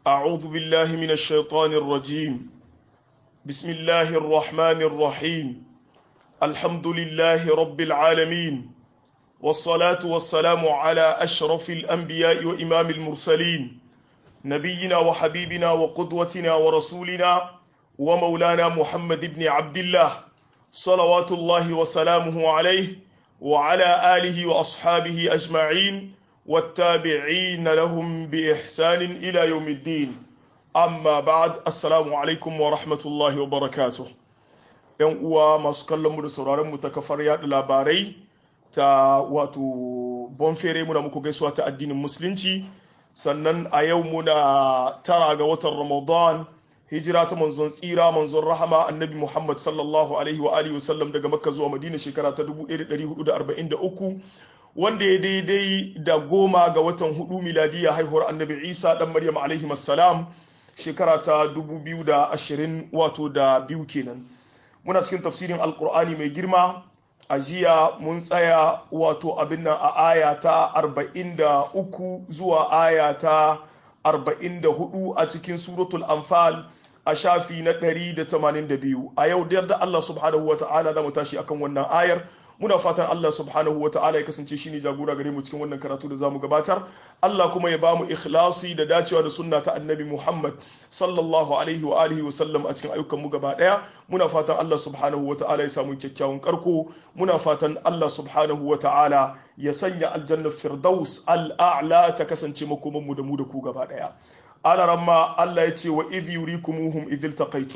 أعوذ بالله من الشيطان الرجيم. بسم الله الرحمن الرحيم. الحمد لله رب العالمين، والصلاة والسلام على أشرف الأنبياء وإمام المرسلين، نبينا وحبيبنا وقدوتنا ورسولنا ومولانا محمد بن عبد الله، صلوات الله وسلامه عليه وعلى آله وأصحابه أجمعين والتابعين لهم بإحسان إلى يوم الدين. أما بعد، السلام عليكم ورحمة الله وبركاته. ‘Yan uwa masu kallonmu da sauraronmu ta kafar yaɗa labarai ta wato bonfere, muna muku gaisuwa ta addinin musulunci. Sannan a yau muna 9 ga watan Ramadan, hijira ta manzon tsira, manzon rahama, annabi Muhammad sallallahu alaihi wa alihi wasallam daga Makka zuwa Madina shekara ta 1443, wanda ya daidai da 10 ga watan 4 miladiya haihuwar annabi Isa dan Maryam alaihi assalam shekara ta 2020 wato da biyu kenan. Muna cikin tafsirin alkur'ani mai girma. A jiya mun tsaya wato abin nan a aya ta 43 zuwa aya ta 44 a cikin suratul anfal a shafi na 182. A yau da yarda Allah subhanahu wa ta'ala za mu tashi akan wannan ayar. Muna fatan Allah subhanahu wa ta'ala ya kasance shine jagora gare mu cikin wannan karatu da zamu gabatar. Allah kuma ya bamu ikhlasi da dacewa da sunna ta annabi Muhammad sallallahu alaihi wa alihi wa sallam a cikin ayyukan mu gaba daya. Muna fatan Allah subhanahu wa ta'ala ya samu kyakkyawan karko. Muna fatan Allah subhanahu wa ta'ala ya sanya aljanna firdaus al'a'la ta kasance makoman mu da ku gaba daya. Alaramma Allah ya ce wa idh yurikumuhum idh iltaqaytum.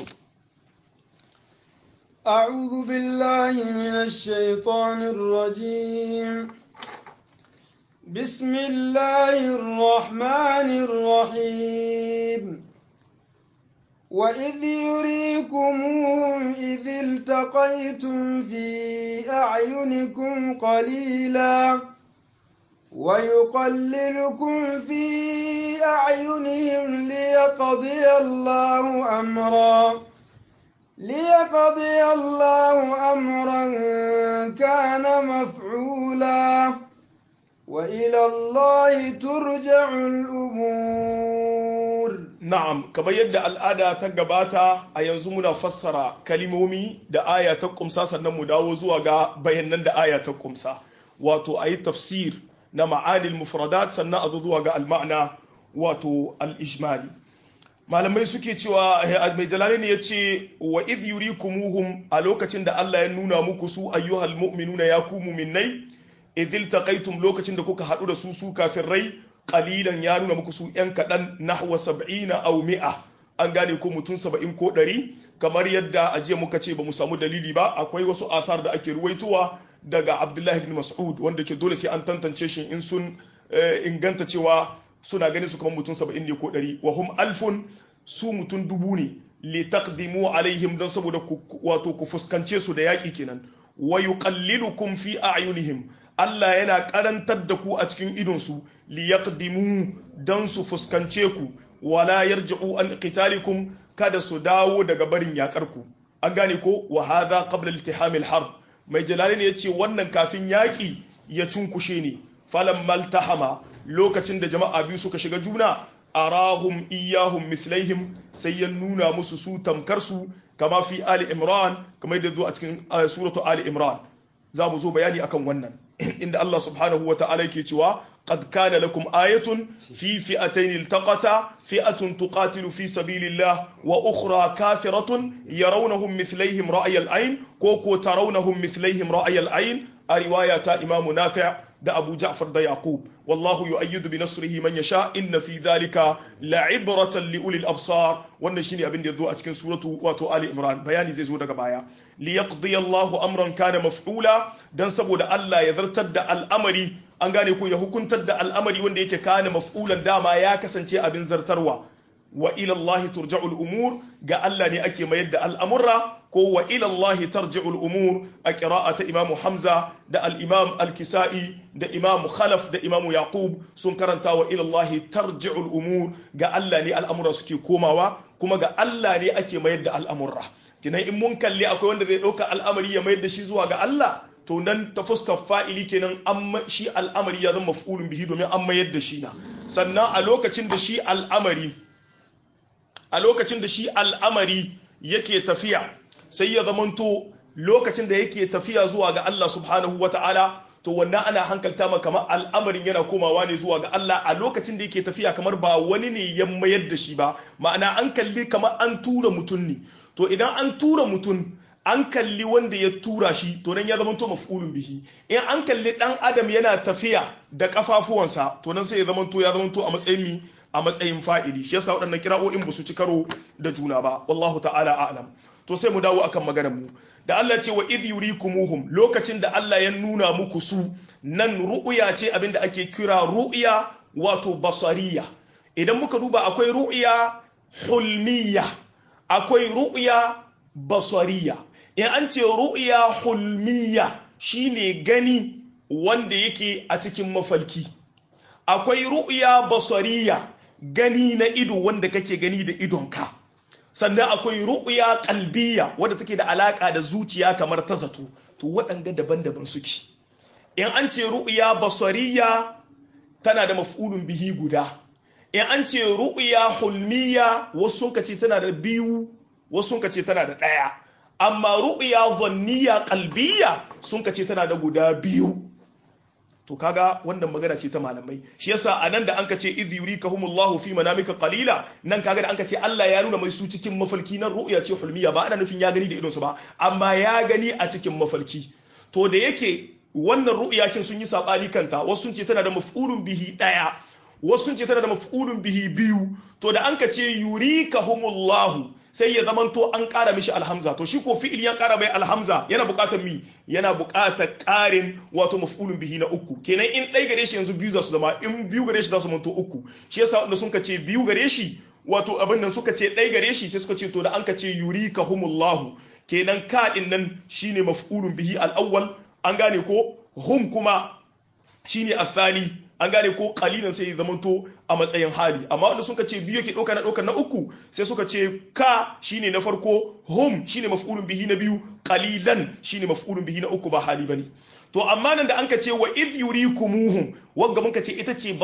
أعوذ بالله من الشيطان الرجيم. بسم الله الرحمن الرحيم. وإذ يريكموهم إذ التقيتم في أعينكم قليلا ويقللكم في أعينهم ليقضي الله أمرا كان مفعولا وإلى الله ترجع الأمور. نعم، كما يدى الآية تقباتا أينزمنا فسر كلمومي دا آية تقمسا سنمو داوزوا بينن دا آية تقمسا واتو أي تفسير نمعاني المفردات سنة أذوذوا المعنى واتو الإجمالي. malamai suke cewa mai jalalain ya ce wa idh yurikumuhum, a lokacin da Allah ya nuna muku su ayyuhal mu'minuna ya ku mu'minnai, idh iltaqaytum, lokacin da kuka hadu da su kafirai, qalilan ya nuna muku su yan kadan, nahwa 70 aw 100, an gane ko mutum 70 ko 100, kamar yadda a jiya muka ce ba mu samu dalili ba. Akwai wasu athar da ake ruwaitowa daga Abdullahi ibn Mas'ud wanda ke dole sai an tantance shi in sun inganta cewa suna ganin su kamar mutum 70 ne ko 100. wa hum alfun, su mutum 1000 ne, li taqdimu alaihim, dan saboda wato ku fuskance su da yaki kenan. wa yuqallilukum fi a'yunihim, Allah yana karantar da ku a cikin idon su, li yaqdimu, dan su fuskance ku, wala yarji'u an qitalikum, kada su dawo daga barin yakar ku, an gane ko. wa hadha qabla iltihamil harb, mai jalalain yace wannan kafin yaki ya cunkushe ne. falamma iltahama, lokacin da jama'a biyu suka shiga juna, arahum iyahum mithlaihim, sai ya nuna musu su tamkar su, kama fi ali imran, kamar da zo a cikin suratu ali imran. za mu zo bayani akan wannan inda Allah subhanahu wa ta'ala yake cewa qad kana lakum ayatun fi fi'atayn iltaqata, fi'atun tuqatilu fi sabilillah wa ukhra kafiratun yarawnahum mithlaihim ra'yal ayn, ko tarawnahum mithlaihim ra'yal ayn, a riwaya ta Imam Nafi' da Abu Ja'far da Yaqub. wallahu yu'ayyidu bi nasrihi man yasha, inna fi dhalika la'ibratan li ulil absar. wannan shine abin da yazo a cikin suratu wato Ali Imran. bayani zai zo daga baya. li yaqdi Allahu amran kana maf'ula, dan saboda Allah ya zartar da al'amari, an gane ko ya hukuntar da al'amari wanda yake kana maf'ulan, dama ya kasance abin zartarwa. wa ila Allah turja'ul umur, ga Allah ne ake mayar da al'amurra, ko wa ila Allah tarji'ul umur a qira'ata Imam Hamza da al-Imam al-Kisa'i da Imam Khalaf da Imam Yaqub sun karanta wa ila Allah tarji'ul umur, ga Allah ne al'amurra suke komawa, kuma ga Allah ne ake mayar da al'amurra. kinan in mun kalli akwai wanda zai dauka al'amari ya mayar da shi zuwa ga Allah, to nan ta fuskar fa'ili kenan shi al'amari ya zama maf'ulun bihi domin an mayar da shi na. sannan a lokacin da shi al'amari a lokacin da shi al'amari yake tafiya sai ya zamanto lokacin da yake tafiya zuwa ga Allah subhanahu wata'ala to wannan ana hankalta ma kamar al'amarin yana komawa ne zuwa ga Allah a lokacin da yake tafiya kamar ba wani ne ya mayar da shi ba ma'ana an kalli kamar an tura mutum ne to idan an tura mutum an kalli wanda ya tura shi to nan ya zama to maf'ulun bihi in an kalli dan adam yana tafiya da kafafuwansa to nan sai ya zama to a matsayin mi a matsayin fa'ili shi yasa waɗannan kira'o'in ba su ci karo da juna ba wallahu ta'ala a'lam to sai mu dawo akan maganar mu da Allah ce wa idh yurikumuhum lokacin da Allah ya nuna muku su nan ru'ya ce abinda ake kira ru'ya wato basariya idan muka duba akwai ru'ya hulmiya akwai ru'ya basariya in an ce ru'ya hulmiya shine gani wanda yake a cikin mafalki akwai ru'ya basariya gani na ido wanda kake gani da idonka sannan akwai ru'ya qalbiyya wadda take da alaka da zuciya kamar ta zato to waɗanga daban-daban suke in an ce ru'ya basariya tana da maf'ulun bihi guda in an ce ru'ya hulmiya wasu sun kace tana da biyu wasu sun kace tana da ɗaya amma ru'ya dhanniya qalbiyya sun kace tana da guda biyu to kaga wannan magana ce ta malamai shi yasa anan da anka ce idh yurikahumullahu fi manamika qalila nan kaga da anka ce Allah ya nuna mai su cikin mafalki nan ru'ya ce hulmiya ba ana nufin ya gani da idonsa ba amma ya gani a cikin mafalki to da yake wannan ru'ya kin sun yi sabani kanta wasu sun ce tana da maf'ulun bihi daya wasu sun ce tana da maf'ulun bihi biyu to da anka ce yurikahumullahu sai ya zamanto an ƙara mishi alhamza to shi ko fi'il ya ƙara mai alhamza yana buƙatar mi yana buƙatar ƙarin wato maf'ulun bihi na uku kenan in ɗai gare shi yanzu biyu za su zama in biyu gare shi za su manto uku shi yasa wanda sun ce biyu gare shi wato abin nan suka ce ɗai gare shi sai suka ce to da an ka ce yurikahumullahu kenan ka din nan shine maf'ulun bihi al-awwal an gane ko hum kuma shine athani an gane ko kalilan sai ya zamanto a matsayin hali amma wanda suka ce biyu yake ɗauka na uku sai suka ce ka shine na farko hum shine maf'ulun bihi na biyu qalilan shine maf'ulun bihi na uku ba hali bane to amma nan da anka ce wa idh yurikumuhum wanda muka ce ita ce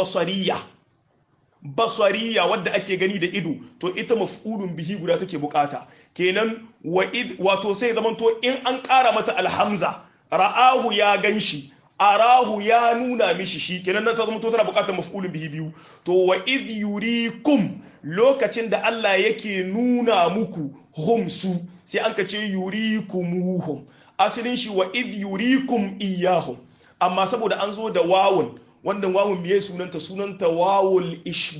basariya wadda ake gani da ido to ita maf'ulun bihi guda take bukata kenan wa idh wato sai zamanto in an ƙara mata alhamza ra'ahu ya ganshi arahu ya nuna mishi shi kenan nan ta zama to tana bukatar maf'ulun bihi biyu to wa idh yurikum lokacin da Allah yake nuna muku hum su sai an ka ce yurikumuhum asalin shi wa idh yurikum iyahum amma saboda an zo da wawun wannan wawun miye sunanta wawul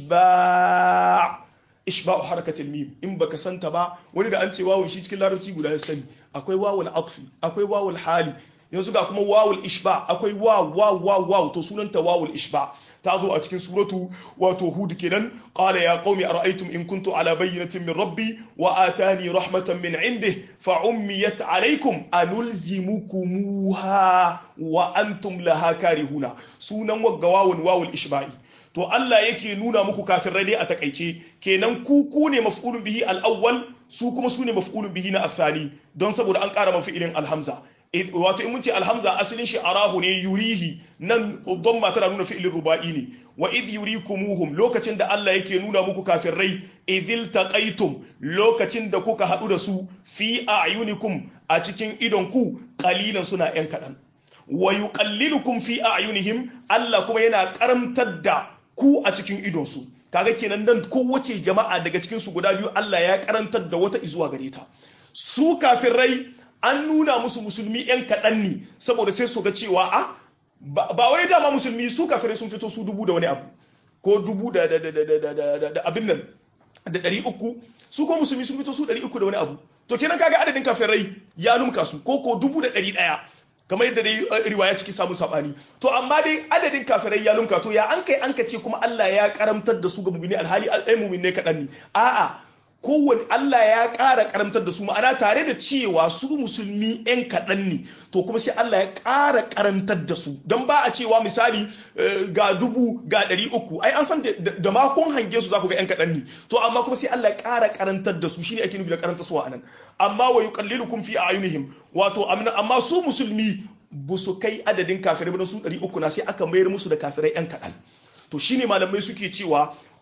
ishba'u harakatul mim in baka santa ba wani da an ce wawun shi cikin larabci guda ya sani akwai wawul atfi akwai wawul hali yanzu ga kuma wawul ishba akwai waw to sunanta wawul ishba ta zo a cikin suratu wato hud kenan qala ya qaumi ara'aytum in kuntu ala bayyinatin min rabbi wa atani rahmatan min indihi fa ummiyat alaykum anulzimukumuha wa antum laha karihuna sunan wagga wawul ishba'i to Allah yake nuna muku kafirai dai a takaice kenan ku ne maf'ulun bihi al-awwal su kuma su ne maf'ulun bihi na athani don saboda an ƙara mafi'ilin alhamza wato in mun ce alhamza asalin shi arahu ne yurihi nan dhamma tana nuna fi'ilin ruba'i ne wa idh yurikumuhum lokacin da Allah yake nuna muku kafirai idhil taqaitum lokacin da kuka hadu da su fi a'yunikum a cikin idon ku qalilan suna yan kadan wa yuqallilukum fi a'yunihim Allah kuma yana karamtar da ku a cikin idon su kaga kenan nan kowace jama'a daga cikin su guda biyu Allah ya karantar da wata izuwa gare ta su kafirai an nuna musu musulmi yan kaɗan ne saboda sai su ga cewa ba wai dama musulmi su kafirai sun fito su 1000 da wani abu ko 1000 da abin nan da 300 su ko musulmi sun fito su 300 da wani abu to kenan kaga adadin kafirai ya lumka su ko 1100 kamar yadda dai riwaya ciki samu sabani to amma dai adadin kafirai ya lumka to ya an ka ce kuma Allah ya karamtar da su ga mu'mini alhali mu'mini kaɗan ne a'a kowane Allah ya ƙara karamtar da su ma'ana tare da cewa su musulmi 'yan kaɗan ne to kuma sai Allah ya ƙara karamtar da su don ba a cewa misali ga 1000 ga 300 ai an san da makon hange su za ku ga 'yan kaɗan ne to amma kuma sai Allah ya ƙara karantar da su shine ake nufi da karanta su anan amma wa yuqallilukum fi a'yunihim wato amma su musulmi ba su kai adadin kafirai ba su 300 na sai aka mayar musu da kafirai 'yan kaɗan to shine malamai suke cewa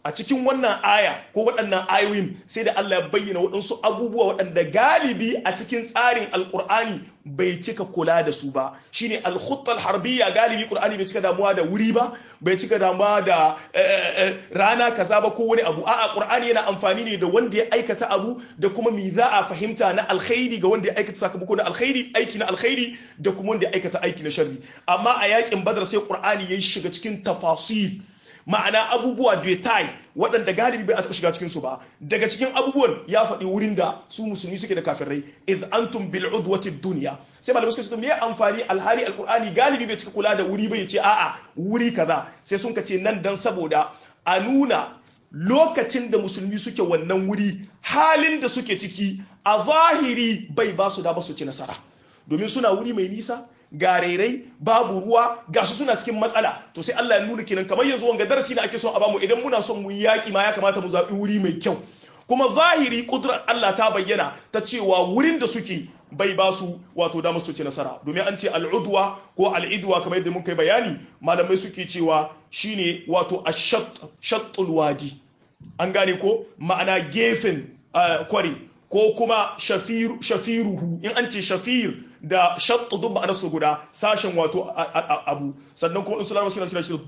a cikin wannan aya ko waɗannan ayoyin sai da Allah ya bayyana waɗansu abubuwa waɗanda galibi a cikin tsarin alƙur'ani bai cika kula da su ba shine al-khuttal harbiyya galibi ƙur'ani bai cika damuwa da wuri ba bai cika damuwa da rana kaza ba ko wani abu a'a ƙur'ani yana amfani ne da wanda ya aikata abu da kuma me za a fahimta na alkhairi ga wanda ya aikata sakamako na alkhairi aiki na alkhairi da kuma wanda ya aikata aiki na sharri amma a yakin badar sai ƙur'ani ya shiga cikin tafasil ma'ana abubuwa detail waɗanda galibi bai taɓa shiga cikinsu ba daga cikin abubuwan ya faɗi wurin da su musulmi suke da kafirai idh antum bil udwati dunya sai malamai suka ce me amfani alhali alqur'ani galibi bai cika kula da wuri bai ce a'a wuri kaza sai sun ka ce nan dan saboda a nuna lokacin da musulmi suke wannan wuri halin da suke ciki a zahiri bai ba su da ba su ci nasara domin suna wuri mai nisa garerai babu ruwa gashi suna cikin matsala to sai Allah ya nuna kenan kamar yanzu wanga darasi da ake son a bamu idan muna son mu yaki ma ya kamata mu zabi wuri mai kyau kuma zahiri kudrar Allah ta bayyana ta cewa wurin da suke bai ba su wato da su ci nasara domin an ce al'udwa ko al'idwa kamar yadda muka yi bayani malamai suke cewa shine wato ashattul wadi an gane ko ma'ana gefen kwari ko kuma shafiruhu in an ce shafir da shattu duk ma'anar su guda sashen wato abu sannan kuma su larabawa suna kira shi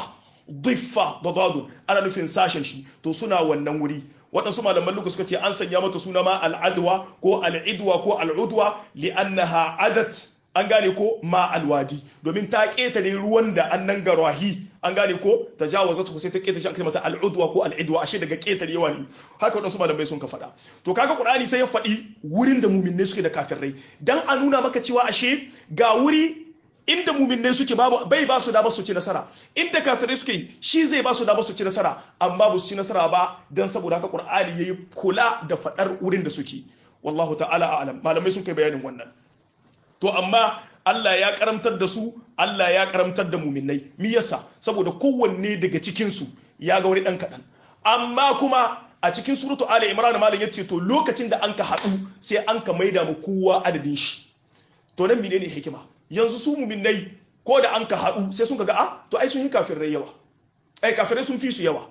diffa da dadun ana nufin sashen shi to suna wannan wuri waɗansu malaman luka suka ce an sanya mata suna ma al'adwa ko al'idwa ko al'udwa li'annaha adat an gane ko ma alwadi domin ta ƙetare ruwan da an nan garwahi an gane ko ta jawaza ta sai ta ƙetare shi aka mata al'udwa ko al'idwa ashe daga ƙetare yawa ne haka waɗansu malamai sun ka faɗa to kaga Qur'ani sai ya faɗi wurin da muminai suke da kafirai dan a nuna maka cewa ashe ga wuri inda muminai suke bai ba su da ba su ci nasara inda kafirai suke shi zai ba su da ba su ci nasara amma ba su ci nasara ba dan saboda haka Qur'ani yayi kula da faɗar wurin da suke wallahu ta'ala a'lam malamai sun kai bayanin wannan to amma Allah ya karamtar da su Allah ya karamtar da muminai mi yasa saboda kowanne daga cikin su ya ga wani dan kadan amma kuma a cikin suratu ali imran malam yace to lokacin da anka hadu sai anka maida mu kowa adadin shi to nan menene hikima yanzu su muminai ko da anka hadu sai sun kaga to ai sun yi kafirai yawa ai kafirai sun fi su yawa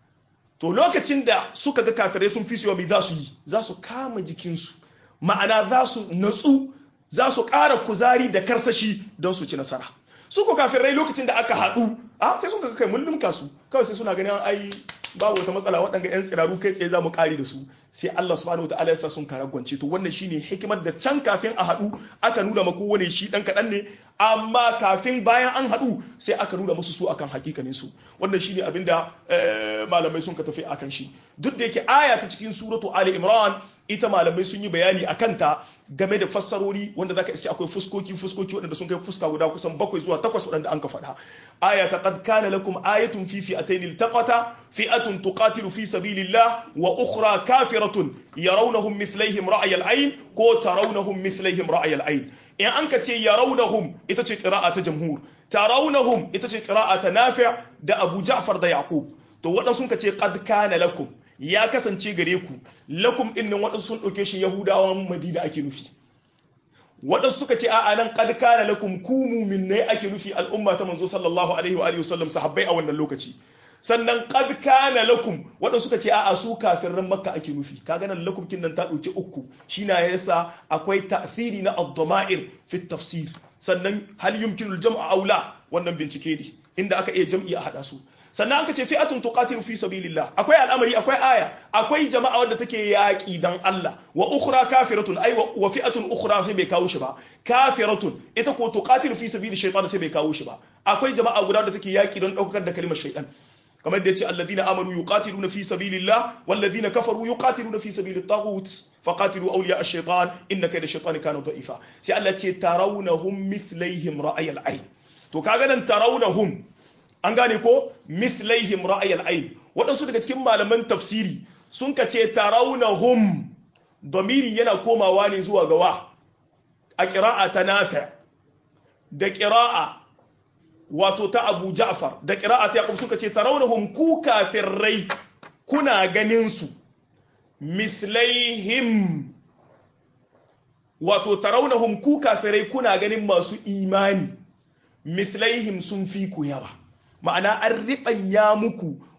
to lokacin da suka ga kafirai sun fi su yawa me za su yi za su kama jikin su ma'ana za su natsu za su ƙara kuzari da karsashi don su ci nasara su ko kafirai lokacin da aka haɗu sai sun kai mun limka su kawai sai suna ganin ai babu wata matsala waɗanda 'yan tsiraru kai tsaye za mu ƙari da su sai Allah subhanahu wataala ya sa sun karagwance to wannan shine hikimar da can kafin a haɗu aka nuna maka wani shi ɗan kaɗan ne amma kafin bayan an haɗu sai aka nuna musu su akan hakikanin su wannan shine abinda malamai sun ka tafi akan shi duk da yake aya ta cikin suratu Ali Imran ita malamai sun yi bayani a kanta game da fassarori wanda zaka iske akwai fuskoki waɗanda sun kai fuska guda kusan 7 zuwa 8 waɗanda an ka faɗa aya ta qad kana lakum ayatun fi fi'atayn iltaqata fi'atun tuqatilu fi sabilillah wa ukhra kafiratun yarawnahum mithlihim ra'y al-ayn ko tarawnahum mithlihim ra'y al-ayn in an ka ce yarawnahum ita ce qira'a ta jamhur tarawnahum ita ce qira'a ta Nafi' da Abu Ja'far da Yaqub to waɗansu sun ka ce qad kana lakum ya kasance gare ku lakum din nan waɗansu sun ɗauke shi yahudawan madina ake nufi waɗansu suka ce a'a nan qad kana lakum ku mu'minai ake nufi al'umma ta manzo sallallahu alaihi wa alihi wasallam sahabbai a wannan lokaci sannan qad kana lakum waɗansu suka ce a'a su kafirin makka ake nufi kaga nan lakum kin nan ta ɗauki uku shine yasa akwai ta'thiri na ad-dama'ir fi tafsir sannan hal yumkinu al-jam'a aw la wannan bincike ne inda aka iya jam'i a hada su sannan aka ce fi'atun tuqatilu fi sabilillah akwai al'amari akwai aya akwai jama'a wanda take yaki dan Allah wa ukhra kafiratun ay wa fi'atun ukhra sai bai kawo shi ba kafiratun ita ko tuqatilu fi sabili shaytan sai bai kawo shi ba akwai jama'a guda da take yaki don daukar da kalmar shaytan kamar da yace alladhina amanu yuqatiluna fi sabilillah walladhina kafaru yuqatiluna fi sabilit taghut faqatilu awliya ash-shaytan inna kayda ash-shaytani kana da'ifa sai Allah ce tarawnahum mithlihim ra'ayal ayn to kaga nan tarawnahum an gane ko mithlaihim ra'ayal ayn waɗansu daga cikin malaman tafsiri sun kace tarawnahum domiri yana komawa ne zuwa gawa a qira'a ta Nafi' da qira'a wato ta Abu Ja'far da qira'a ta Yaqub suka ce tarawnahum ku kafirrai kuna ganin su mithlaihim wato tarawnahum ku kafirai kuna ganin masu imani mithlaihim sun fi ku yawa ma'ana an riɓanya muku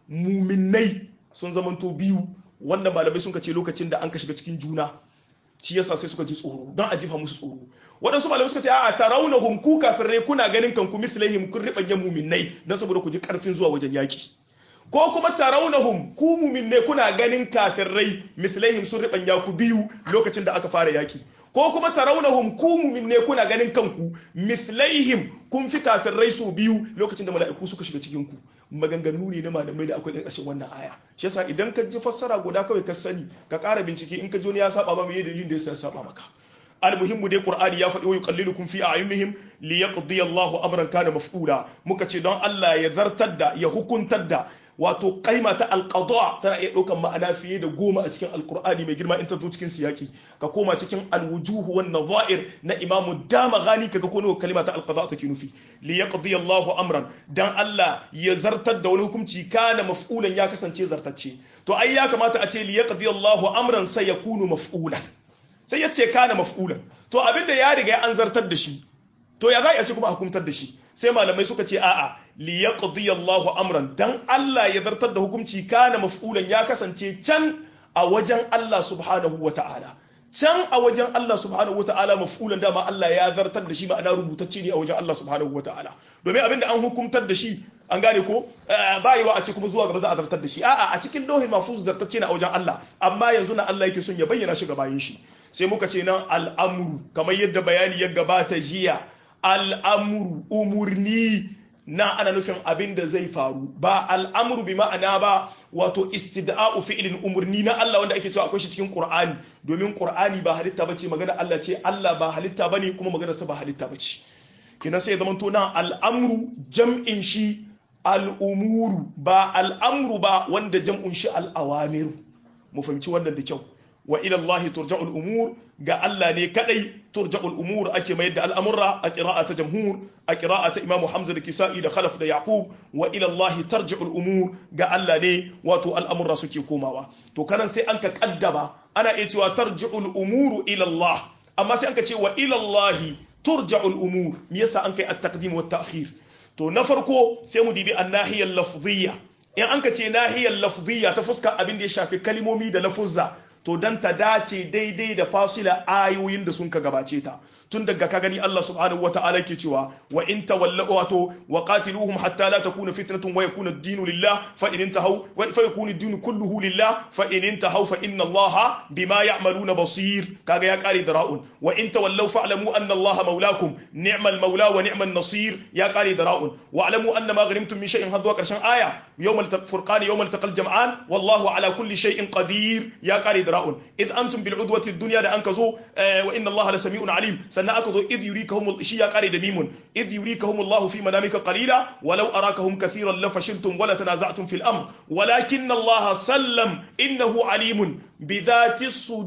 muminai sun zamanto biyu, wanda malamai sun kace lokacin da an ka shiga cikin juna shi yasa sai suka ji tsoro don a jifa musu tsoro. Waɗansu malamai suka ce a tarawnahum ku kafirai kuna ganin kanku mislaihim kun ribanye muminai don saboda ku ji karfin zuwa wajen yaki, ko kuma tarawnahum ku muminai kuna ganin kafirai mislaihim sun ribanya ku biyu lokacin da aka fara yaki, ko kuma tarawnahum ku muminai kuna ganin kanku mislaihim kun fi kafirai su biyu lokacin da mala'iku suka shiga cikin ku. Maganganu ne na malamai da akwai ƙarƙashin wannan aya. Shi yasa idan ka ji fassara guda kawai ka sani ka ƙara bincike, in ka ji wani ya saba ba mai dalilin da yasa ya saba maka. Almuhimmu dai Qur'ani ya faɗi wa yuqallilukum fi a'yunihim liyaqdi Allahu amran kana maf'ula. Muka ce don Allah ya zartar da ya hukuntar da wato kaima ta alqada tana iya ɗaukan ma'ana fiye da 10 a cikin alqur'ani mai girma in ta zo cikin siyaki. Ka koma cikin alwujuh wan nadha'ir na Imam Damaghani kaga ko kalima ta alqada take nufi. Liyaqdi Allahu amran, dan Allah ya zartar da wani hukunci kana maf'ulan ya kasance zartacce. To ai ya kamata a ce liyaqdi Allahu amran sayakunu maf'ulan. Sai ya ce kana maf'ulan, to abinda ya riga an zartar da shi, to ya za a ce kuma a hukuntar da shi? Sai malamai suka ce a'a, li yaqdi Allahu amran, dan Allah ya zartar da hukunci kana maf'ulan ya kasance can a wajen Allah subhanahu wata'ala. Can a wajen Allah subhanahu wata'ala maf'ulan dama Allah ya zartar da shi, ma'ana rubutacce ne a wajen Allah subhanahu wata'ala. Domin abinda an hukuntar da shi an gane ko bayiwa a ce kuma zuwa gaba za a zartar da shi, a'a a cikin lauhin mahfuz zartacce ne a wajen Allah, amma yanzu na Allah yake son ya bayyana shi ga bayin shi. Sai muka ce nan al'amuru, kamar yadda bayani ya gabata jiya, al'amuru umurni na ana nufin abin da zai faru, ba al'amuru bi ma'ana ba wato istida'u fi'ilin umurni na Allah wanda ake cewa akwai shi cikin Qur'ani, domin Qur'ani ba halitta bace, magana Allah ce, Allah ba halitta bane kuma magana sa ba halitta bace. Kina sai zaman to nan al'amru jam'in shi al'umuru, ba al'amru ba wanda jam'un shi al'awamiru. Mu fahimci wannan da kyau. Wa ila Allah turja'ul umur, ga Allah ne kadai turja'ul umur ake mayar da al'amurra, a qira'ata jamhur, a qira'ata Imam Hamza da Kisa'i da Khalaf da Yaqub. Wa ila Allah tarji'ul umur, ga Allah ne wato al'amurra suke komawa. To kanan sai an ka kaddaba, ana iya cewa tarji'ul umuru ila Allah, amma sai an ka ce wa ila Allah turja'ul umur. Me yasa an kai at-taqdim wa at-ta'khir? To na farko sai mu dibi an-nahiyar lafziyya. In an ka ce nahiyar lafziyya ta fuska abin da ya shafi kalimomi da lafuzza, to dan ta dace daidai da fasila ayoyin da sun ka gabace ta. Tun daga ka gani Allah subhanahu wata'ala ke cewa wa in tawallu wato wa qatiluhum hatta la takuna fitnatun wa yakuna ad-dinu lillah fa in intahu wa fa yakuna ad-dinu kulluhu lillah fa in intahu fa inna Allah bima ya'maluna basir. Kaga ya kare da ra'un. Wa in tawallu fa'lamu anna Allah mawlakum ni'mal mawla wa ni'man nasir, ya kare da ra'un. Wa'lamu anna ma ghanimtum min shay'in hadwa karshen aya yawmal furqan yawmal taqal jam'an wallahu ala kulli shay'in qadir, ya kare da ra'un. Id antum bil udwati ad-dunya da an kazo wa inna Allah la sami'un alim, sannan aka zo id yurikahum shi ya kare da mimun, id yurikahum Allah fi manamika qalila walau arakahum kathiran la fashiltum wala tanaza'tum fil amr walakin Allah sallam innahu alimun bi dhati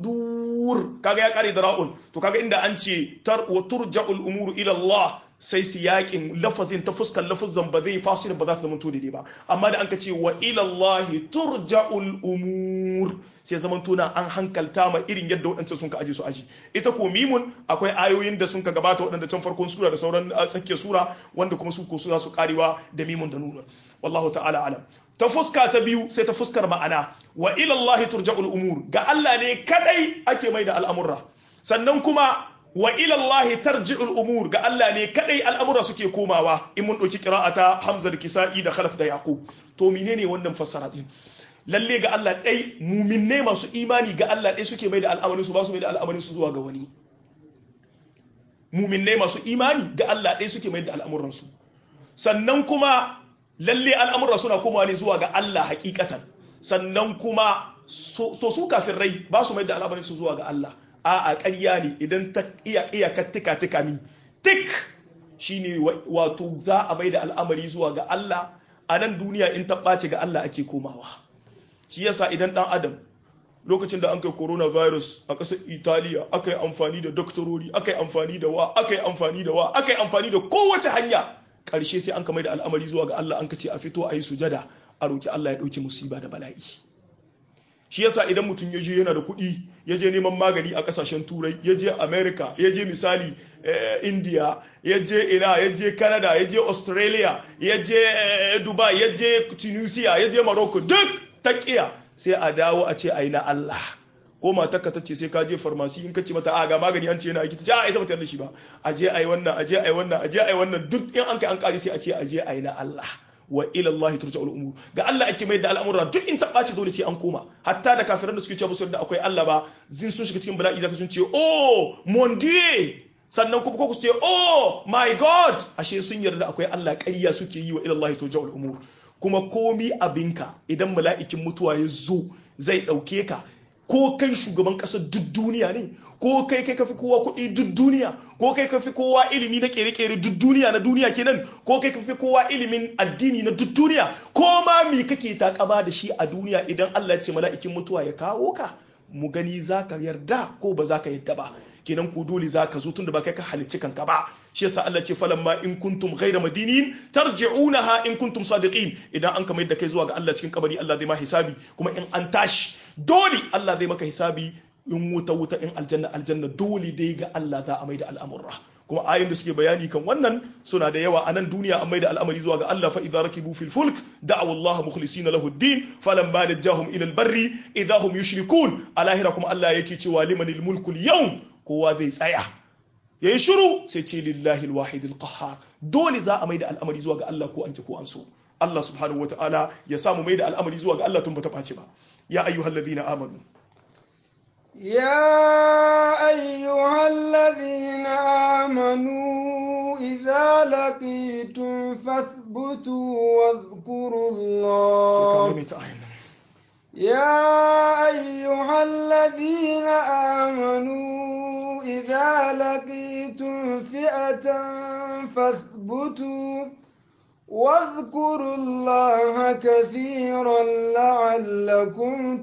sudur. Kaga ya kare da ra'un. To kaga inda an ce wa turja'ul umuru ila Allah, sai siyakin lafazin ta fuskar lafazan ba zai fasir ba za ta zama daidai ba, amma da an ka ce wa ilallahi turja'ul umur sai zaman tuna an hankalta ma irin yadda waɗancan sun ka aji su aji. Ita ko mimun akwai ayoyin da sun ka gabata waɗanda can farkon sura da sauran tsakiyar sura wanda kuma su ko su za su karewa da mimun da nunun. Wallahu ta'ala alam. Ta fuska ta biyu sai ta fuskar ma'ana, wa ilallahi turja'ul umur, ga Allah ne kadai ake mai da al'amurra, sannan kuma wa ilallahi tarji'ul umur, ga Allah ne kadai al'amura suke komawa. In mun dauki qira'ata Hamza da Kisa'i da Khalaf da Yaqub. To menene wannan fassara din? Lalle ga Allah dai mu'minne masu imani ga Allah dai suke mai da al'amarin su, ba su mai da al'amarin su zuwa ga wani. Mu'minne masu imani ga Allah dai suke mai da al'amuran su. Sannan kuma lalle al'amura suna komawa ne zuwa ga Allah hakikatan. Sannan kuma su kafirai ba su mai da al'amarin su zuwa ga Allah. A'a ƙarya ne, idan ta iya tika mi tik shine wato za a bai da al'amari zuwa ga Allah. A nan duniya in ta ɓace ga Allah ake komawa. Shi yasa idan ɗan adam lokacin da an kai coronavirus a ƙasar Italiya aka yi amfani da doktorori, aka yi amfani da kowace hanya, ƙarshe sai an ka mai da al'amari zuwa ga Allah, an ka ce a fito a yi sujada a roki Allah ya ɗauki musiba da bala'i. shi yasa idan mutum ya je yana da kuɗi ya je neman magani a ƙasashen turai ya je america ya je misali india ya je ina ya je canada ya je australia ya je dubai ya je tunisia ya je morocco duk taƙiya sai a dawo a ce ai na Allah ko matarka ta ce sai ka je farmasi in ka ce mata a ga magani an ce yana aiki ta ce a ita ba ta da shi ba a je ai wannan a je ai wannan a je ai wannan duk in an kai an kare sai a ce a je ai na Allah wa ila Allah turja'ul umur ga Allah ake mai da al'amura duk in ta ɓaci dole sai an koma hatta da kafiran da suke cewa musu da akwai Allah ba zin sun shiga cikin bala'i zaka sun ce oh mon dieu sannan kuma ko ku ce oh my god ashe sun yarda akwai Allah ƙarya suke yi wa ila Allah turja'ul umur kuma komi abinka idan mala'ikin mutuwa ya zo zai ɗauke ka ko kai shugaban ƙasar duk duniya ne ko kai kafi kowa kuɗi duk duniya ko kai kafi kowa ilimi na ƙere-ƙere duk duniya na duniya kenan ko kai kafi kowa ilimin addini na duk duniya ko ma mi kake takaba da shi a duniya idan Allah ya ce mala'ikin mutuwa ya kawo ka mu gani zaka yarda ko ba zaka yarda ba kenan ku dole zaka zo tunda ba kai ka halicci kanka ba shi yasa Allah ce falamma in kuntum ghayra madinin tarji'unaha in kuntum sadiqin idan an kamar da kai zuwa ga Allah cikin kabari Allah zai ma hisabi kuma in an tashi dole Allah zai maka hisabi in wuta in aljanna dole dai ga Allah za a mai da al'amurra kuma ayoyin da suke bayani kan wannan suna da yawa a nan duniya an mai da al'amari zuwa ga Allah fa idza rakibu fil fulk da'u Allah mukhlisina lahu ad-din falamma najahum ila al-barri idza hum yushrikun alahira kuma Allah yake cewa limanil mulku al-yawm kowa zai tsaya yayi shiru sai ce lillahi al-wahid al-qahhar dole za a mai da al'amari zuwa ga Allah ko an ki ko an so Allah subhanahu wataala ya samu mai da al'amari zuwa ga Allah tun bata ɓaci ba ya ayyuhalladhina amanu يا أيها الذين آمنوا إذا لقيتم فاثبتوا واذكروا الله يا أيها الذين آمنوا إذا لقيتم فئة فاثبتوا واذكروا الله كثيرا لعلكم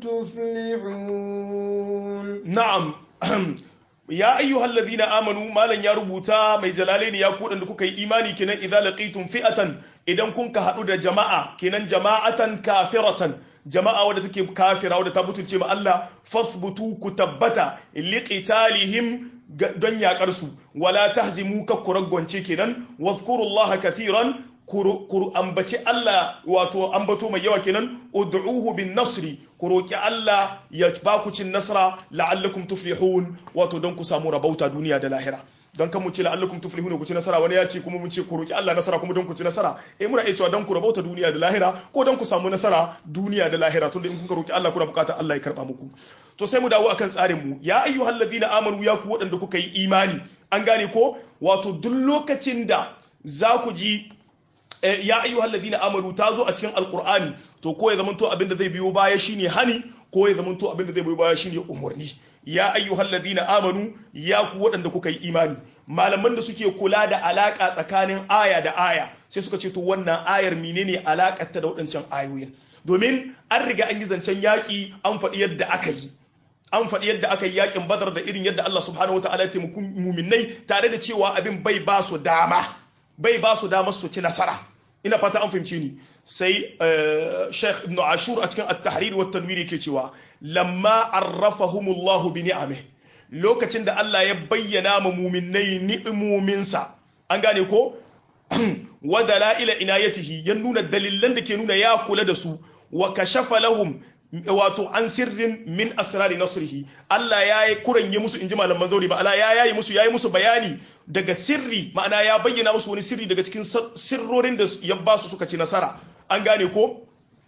تفلحون نعم يا أيها الذين آمنوا ما لن يربطا مي جلالين يقول أنكم كي إيماني كنا إذا لقيتم فئة إذا كنت كهدود جماعة كنا جماعة كافرة jama'a wadda take kafira wadda ta mutunce ma Allah fasbutu ku tabbata liqitalihim don yakar su wala tahzimu ka kuragwance kenan wazkurullaha kathiran ku ambaci Allah wato ambato mai yawa kenan ud'uhu bin nasri ku roki Allah ya ba ku cin nasara la'allakum tuflihun wato don ku samu rabauta duniya da lahira don kan mu ce la'allakum tuflihun ku ci nasara wani ya ce kuma mun ce ku roki Allah nasara kuma don ku ci nasara muna iya cewa don ku rabauta duniya da lahira ko don ku samu nasara duniya da lahira tunda in kuka roki Allah kuna bukatar Allah ya karba muku to sai mu dawo akan tsarin mu ya ayyuhalladhina amanu ya ku wadanda kuka yi imani an gane ko wato duk lokacin da za ku ji ya ayyuhal ladina amanu ta zo a cikin alqur'ani to ko ya zamanto abinda zai biyo baya shine hani ko ya zamanto abinda zai biyo baya shine umurni ya ayyuhal ladina amanu ya ku wadanda kuka yi imani malaman da suke kula da alaka tsakanin aya da aya sai suka ce to wannan ayar menene alakar ta da wadancan ayoyin domin an riga an yi zancen yaki an faɗi yadda aka yi an faɗi yadda aka yi yakin badar da irin yadda Allah subhanahu wataala ya taimaki mu'minai tare da cewa abin bai ba su dama su ci nasara ina fata an fahimce ni sai Sheikh Ibn Ashur a cikin At-Tahrir wa Tanwir yake cewa lamma arrafahumullahu bi ni'amihi lokacin da Allah ya bayyana ma mu'minnai ni'imominsa an gane ko wa dalaila inayatihi ya nuna dalilan da ke nuna ya kula da su wa kashafa lahum wato an sirrin min asrari nasrihi Allah ya yi kuranye musu inji malaman zauri ba Allah ya yi musu bayani daga sirri ma'ana ya bayyana musu wani sirri daga cikin sirrorin da ya ba su suka ci nasara an gane ko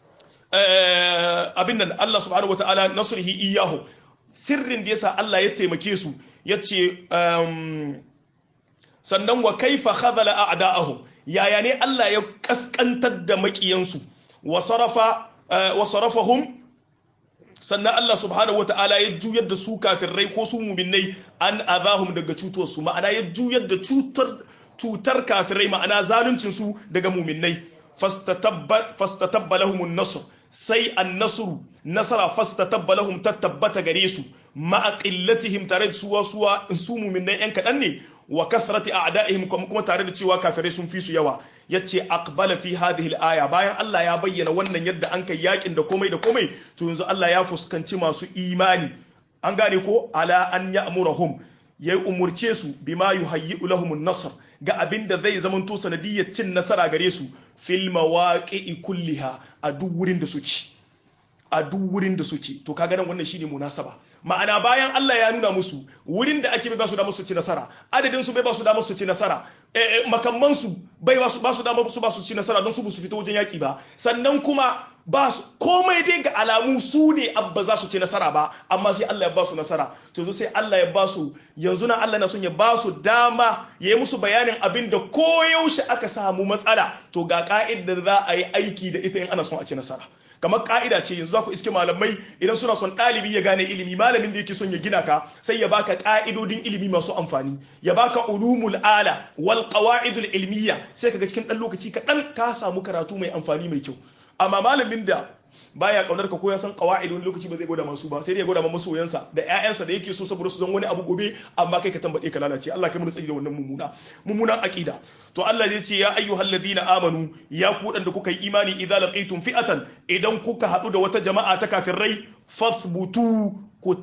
abin nan Allah subhanahu wataala nasrihi iyahu sirrin da yasa Allah ya taimake su yace sannan wa kaifa khadhala a'da'ahum yaya ne Allah ya kaskantar da makiyansu wa sarafahum sannan Allah subhanahu wata'ala ya juyar da su kafirai ko su mu'minnai an azahum daga cutar su ma'ana ya juyar da cutar kafirai ma'ana zaluncin su daga mu'minnai fastatabba lahumun nasr sai an-nasr nasara fastatabba lahum tattabbata gare su ma'a qillatihim tare su mu'minnai yan kadan ne wa kasrati a'da'ihim kuma tare da cewa kafirai sun fi su yawa yace aqbala fi hadhihi al-aya bayan Allah ya bayyana wannan yadda an kai yakin da komai to yanzu Allah ya fuskanci masu imani an gane ko ala an ya'murahum yayi umurce su bima yuhayyi'u lahum an-nasr ga abinda zai zamanto sanadiyyar cin nasara gare su fil mawaqi'i kulliha a duk wurin da suke to kaga nan wannan shine munasaba ma'ana bayan Allah ya nuna musu wurin da ake bai ba su da musu ci nasara adadin su bai ba su da musu ci nasara makamman su bai ba su da musu ba su ci nasara don su fito wajen yaki ba sannan kuma ba su komai dai ga alamu su ne abba za su ci nasara ba amma sai Allah ya ba su nasara to yanzu sai Allah ya ba su yanzu na Allah na son ya ba su dama ya yi musu bayanin abin da koyaushe aka samu matsala to ga ka'idar za a yi aiki da ita in ana son a ci nasara kamar ka'ida ce yanzu za ku iske malamai idan suna son ɗalibi ya gane ilimi malamin da yake son ya gina ka sai ya baka ka'idodin ilimi masu amfani ya baka ulumul ala wal qawaidul ilmiya sai kaga cikin dan lokaci kaɗan ka samu karatu mai amfani mai kyau amma malamin da baya kaunar ka ko ya san qawaid wani lokaci ba zai gwada masu ba sai dai ya gwada masoyansa da ƴaƴansa da yake so saboda su zan wani abu gobe amma kai ka tambade ka lalace Allah kai mu tsari da wannan mummunan aqida to Allah zai ce ya ayyuhalladhina amanu ya ku dan da kuka yi imani idza laqitum fi'atan idan kuka hadu da wata jama'a ta kafirai fasbutu ku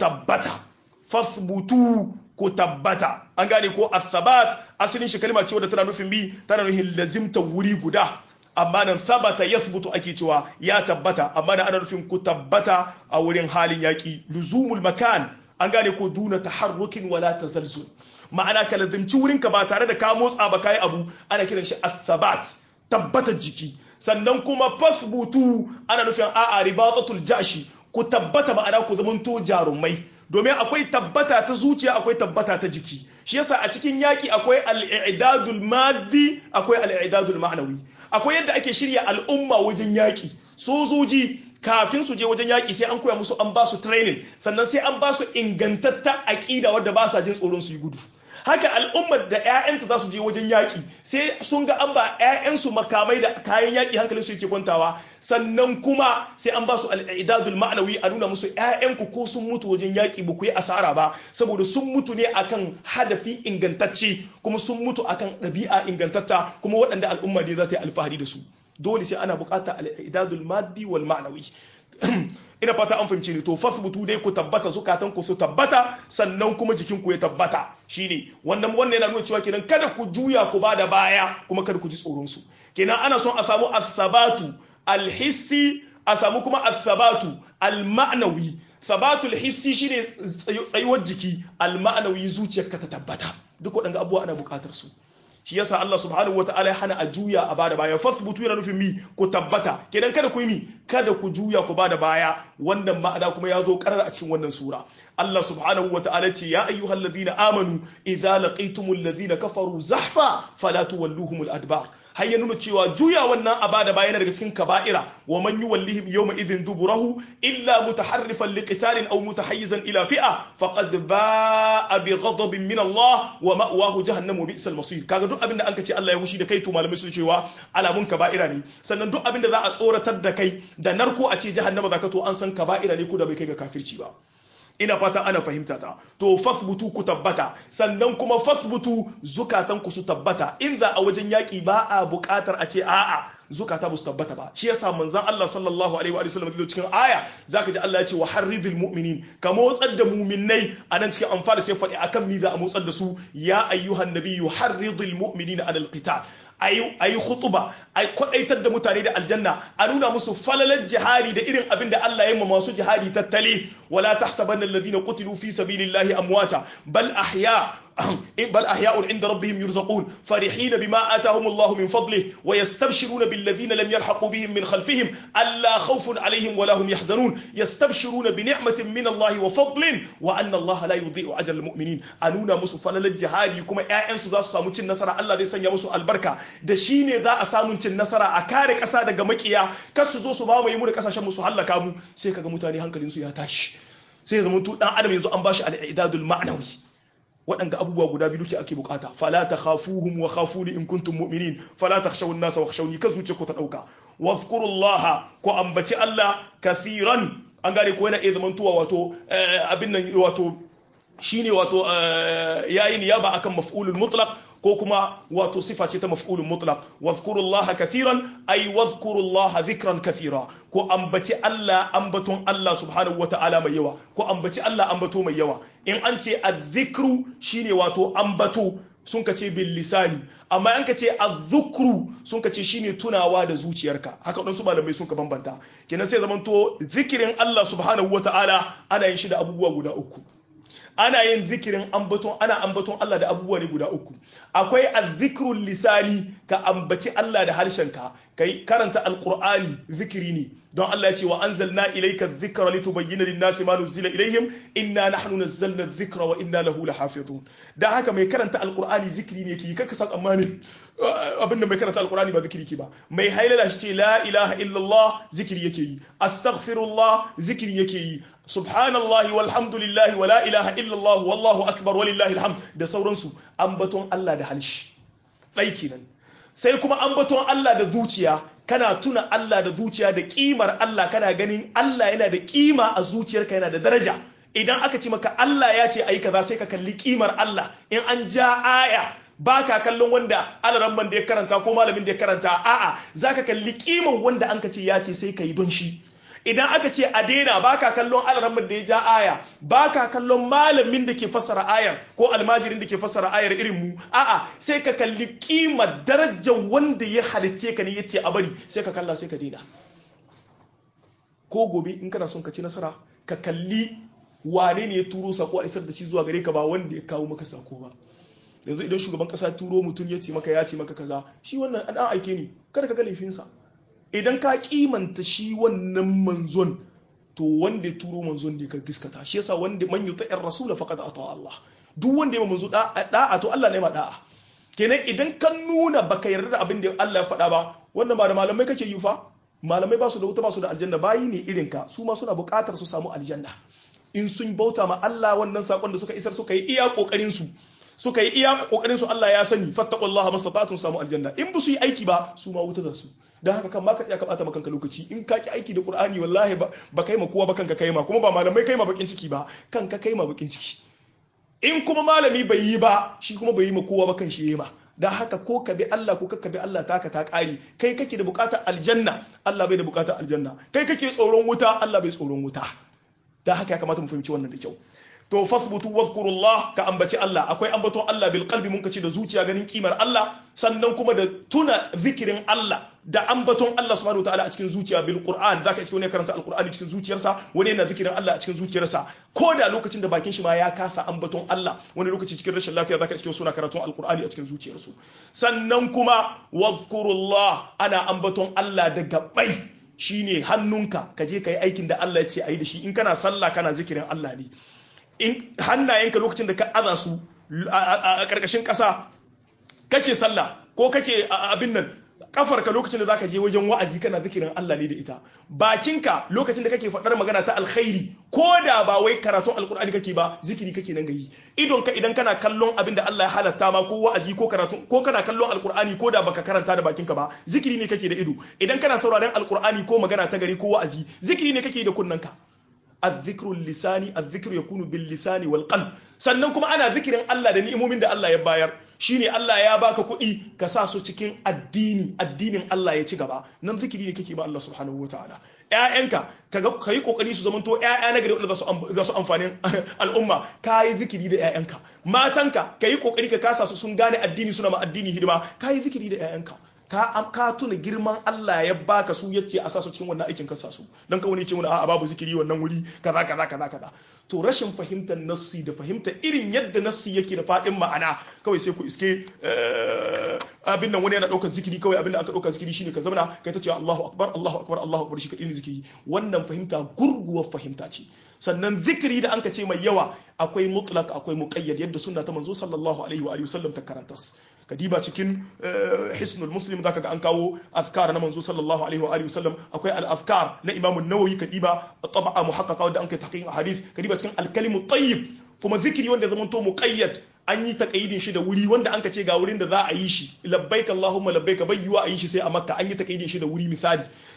tabbata an gane ko as-sabat asalin shi kalma ce wadda tana nufin lazimta wuri guda amma nan sabata yasbutu ake cewa ya tabbata amma nan ana nufin ku tabbata a wurin halin yaki luzumul makan an gane ko duna taharrukin wala tazalzul ma'ana ka lazimci wurin ka ba tare da ka motsa ba kai abu ana kiran shi as-sabat tabbatar jiki sannan kuma fasbutu ana nufin a'a ribatatul jashi ku tabbata ma'ana ku zamanto jarumai domin akwai tabbata ta zuciya akwai tabbata ta jiki shi yasa a cikin yaki akwai al-i'dadul maddi akwai al-i'dadul ma'nawi akwai yadda ake shirya al'umma wajen yaki sojoji kafin su je wajen yaki sai an koya musu an ba su training sannan sai an ba su ingantatta aqida wadda ba sa jin tsoron su yi gudu haka al'ummar da 'ya'yanta za su je wajen yaƙi sai sun ga an ba 'ya'yansu makamai da kayan yaƙi hankalin su yake kwantawa sannan kuma sai an ba su al'idadul ma'anawi a nuna musu 'ya'yanku ko sun mutu wajen yaƙi ba ku yi asara ba saboda sun mutu ne akan hadafi ingantacce kuma sun mutu akan ɗabi'a ingantatta kuma waɗanda al'umma ne za ta yi alfahari da su dole sai ana buƙatar al'idadul maddi wal ma'anawi ina fata an fahimce ni to fasbutu dai ku tabbata zukatan ku su tabbata sannan kuma jikin ku ya tabbata shine wannan yana nuna cewa kenan kada ku juya ku bada baya kuma kada ku ji tsoron su kenan ana son a samu as-sabatu al-hissi a samu kuma as-sabatu al-ma'nawi sabatul hissi shine tsayuwar jiki al-ma'nawi zuciyarka ta tabbata duk waɗanda abubuwa ana buƙatar su shi yasa Allah subhanahu wataala ya hana a juya a bada baya fasbutu yana nufin mi ku tabbata kenan kada ku yi mi kada ku juya ku bada baya wannan ma'ana kuma ya zo karar a cikin wannan sura Allah subhanahu wataala ce ya ayyuhalladhina amanu idza laqitumul ladhina kafaru zahfa fala tuwalluhumul adbar har ya nuna cewa juya wannan abada bayan daga cikin kaba'ira wa man yuwallihim yawma idhin duburahu illa mutaharrifan liqitalin aw mutahayyizan ila fi'a faqad ba'a bi ghadabin min Allah wa ma'wahu jahannam wa bi'sal masir kaga duk abinda anka ce Allah ya hushi da kai to malamai sun cewa alamun kaba'ira ne sannan duk abinda za a tsoratar da kai da narko a ce jahannama zaka to an san kaba'ira ne ko da bai kai ga kafirci ba ina fata ana fahimta ta to fasbutu ku tabbata sannan kuma fasbutu zukatan ku su tabbata in za a wajen yaki ba a buƙatar a ce a'a zukata ba su tabbata ba shi yasa manzon Allah sallallahu alaihi wa sallam cikin aya zaka ji Allah ya ce wa harridul mu'minin ka motsar da mu'minnai anan cikin anfal sai faɗi akan mi za a motsar da su ya ayyuhan nabiyyu harridul mu'minina alal qital ayi khutuba ay kwadaitar da mutane da aljanna a nuna musu falalar jihadi da irin abin da Allah ya yi masu jihadi tattali wala tahsabanna alladhina qutilu fi sabilillahi amwata bal ahya'un inda rabbihim yurzaqun farihin bima atahum Allah min fadlihi wa yastabshiruna bil ladhina lam yalhaqu bihim min khalfihim alla khawfun alayhim wa lahum yahzanun yastabshiruna bi ni'matin min Allah wa fadlin wa anna Allah la yudhi'u ajra al mu'minin a nuna musu falalar jihadi kuma ƴaƴansu za su samu cin nasara Allah zai sanya musu albarka da shi ne za a samun cin nasara a kare ƙasa daga makiya kar su zo su ba mu da ƙasashen mu su hallaka mu sai kaga mutane hankalinsu ya tashi sai ya zama to dan adam yanzu an bashi al-i'dadul ma'nawi waɗanda abubuwa guda biyu ce ake bukata fala takhafuhum wa khafuni in kuntum mu'minin fala takhshawun nasa wa khshawni ka zuce ku ta dauka wazkurullaha ku ambaci Allah kaseeran an gane ko yana iya zamantowa wato abin nan wato shine wato yayi niyaba akan maf'ulul mutlaq ko kuma wato sifa ce ta maf'ulun mutlaq wadhkurullaha kathiran ay wadhkurullaha dhikran kathira ko ambaci Allah ambaton Allah subhanahu wata'ala mai yawa ko ambaci Allah ambato mai yawa in an ce adh-dhikru shine wato ambato sun kace bil lisani amma an kace adh-dhukru sun kace shine tunawa da zuciyarka haka dan su malamai sun ka bambanta kenan sai zamanto zikirin Allah subhanahu wata'ala ana yin shi da abubuwa guda uku ana yin zikirin ambaton ana ambaton Allah da abubuwa ne guda uku akwai azzikrul lisani ka ambaci Allah da harshenka kai karanta alqur'ani zikiri ne don Allah ya ce wa anzalna ilayka adh-dhikra litubayyana lin-nasi ma nuzila ilayhim inna nahnu nazzalna adh-dhikra wa inna lahu lahafizun dan haka mai karanta alqur'ani zikiri ne yake kaka sa tsammani abinda mai karanta alqur'ani ba zikiri ke ba mai hailala shi ce la ilaha illallah zikiri yake yi astaghfirullah zikiri yake yi subhanallahi walhamdulillahi wala ilaha illallah wallahu akbar walillahi alhamd da sauransu ambaton Allah da halshi dai kenan sai kuma ambaton Allah da zuciya kana tuna Allah da zuciya da kimar Allah kana ganin Allah yana da kima a zuciyarka yana da daraja idan aka ce maka Allah ya ce ayi kaza sai ka kalli kimar Allah in an ja aya baka kallon wanda alaramman da ya karanta ko malamin da ya karanta a'a zaka kalli kimar wanda an ka ce ya ce sai ka yi don shi idan aka ce a daina baka kallon alaramman da ya ja aya baka kallon malamin da ke fassara ayar ko almajirin da ke fassara ayar irin mu a'a sai ka kalli kimar darajar wanda ya halicce ka ne yace a bari sai ka kalla sai ka daina ko gobe in kana son ka ci nasara ka kalli wane ne ya turo sako a isar da shi zuwa gare ka ba wanda ya kawo maka sako ba yanzu idan shugaban kasa turo mutum ya ce maka kaza shi wannan an aike ne kada ka ga laifinsa idan ka kimanta shi wannan manzon to wanda ya turo manzon ne ka giskata shi yasa wanda man yuta'ir rasul faqad ata Allah duk wanda ya manzo da'a to Allah ne ma da'a kenan idan ka nuna baka yarda da abin da Allah ya faɗa ba wannan ba da malamai kake yi fa malamai ba su da wuta ba su da aljanna bayi ne irin ka su ma suna buƙatar su samu aljanna in sun bauta ma Allah wannan sakon da suka isar suka yi iya kokarin su Allah ya sani fattaqullaha mastata'tum samu aljanna in ba su yi aiki ba su ma wuta da su dan haka kan ma ka tsaya ka bata maka lokaci in ka ki aiki da Qur'ani wallahi ba kai ma kowa ba kanka kai ma kuma ba malamai kai ma bakin ciki ba kanka kai ma bakin ciki in kuma malami bai yi ba shi kuma bai yi ma kowa ba kan shi ma dan haka ko ka bi Allah ko ka bi Allah taka ta kare kai kake da bukatar aljanna Allah bai da bukatar aljanna kai kake tsoron wuta Allah bai tsoron wuta dan haka ya kamata mu fahimci wannan da kyau to fasbutu wadhkurullah ka ambaci Allah akwai ambaton Allah bil qalbi mun kace da zuciya ganin kimar Allah sannan kuma da tuna zikirin Allah da ambaton Allah subhanahu wataala a cikin zuciya bil Qur'an zaka iske wani karanta alqur'ani cikin zuciyarsa wani yana zikirin Allah a cikin zuciyarsa ko da lokacin da bakin shi ma ya kasa ambaton Allah wani lokaci cikin rashin lafiya zaka iske suna karatun alqur'ani a cikin zuciyarsu sannan kuma wadhkurullah ana ambaton Allah da gabbai shine hannunka kaje kai aikin da Allah ya ce ayi da shi in kana sallah kana zikirin Allah ne in hannayenka lokacin da ka aza su a ƙarƙashin ƙasa kake sallah ko kake abin nan kafarka lokacin da zaka je wajen wa'azi kana zikirin Allah ne da ita bakinka lokacin da kake faɗar magana ta alkhairi ko da ba wai karatun alkur'ani kake ba zikiri kake nan gayi idonka idan kana kallon abin da Allah ya halatta ma ko wa'azi ko karatu ko kana kallon alkur'ani ko da baka karanta da bakinka ba zikiri ne kake da ido idan kana sauraron alkur'ani ko magana ta gari ko wa'azi zikiri ne kake da kunnanka الذكر اللساني الذكر يكون باللسان والقلب sannan kuma ana zikirin Allah da ni'imomin da Allah ya bayar shine Allah ya baka kuɗi ka sa su cikin addinin Allah ya ci gaba nan zikiri ne kake ba Allah subhanahu wataala ƴaƴanka kai kokari su zamanto ƴaƴa na gari wanda za su amfani al'umma kai zikiri da ƴaƴanka matanka kai kokari ka kasa su sun gane addini suna ma addini hidima kai zikiri da ƴaƴanka ka tuna girman Allah ya baka su yace a sasu cikin wannan aikin ka sasu dan ka wani ce mun a babu zikiri wannan wuri kaza to rashin fahimtar nassi da fahimtar irin yadda nassi yake da fadin ma'ana kawai sai ku iske abin nan wani yana daukar zikiri kawai abin da aka dauka zikiri shine ka zamana kai ta ce Allahu akbar Allahu akbar Allahu akbar shi kadai ne zikiri wannan fahimta gurguwar fahimta ce sannan zikiri da anka ce mai yawa akwai mutlaq akwai muqayyad yadda sunna ta manzo sallallahu alaihi wa alihi wasallam ta karantas kadiba cikin hisnul muslim zaka ga an kawo afkar na manzo sallallahu alaihi wa alihi wasallam akwai al-afkar na imam an-nawawi kadiba tab'a muhaqqaqa wanda an kai tahqiq hadith kadiba cikin al-kalimu tayyib kuma zikiri wanda zaman to muqayyad an yi taqayyidin shi da wuri wanda an ka ce ga wurin da za a yi shi labbaik allahumma labbaik bayyuwa a yi shi sai a makka an yi taqayyidin shi da wuri misali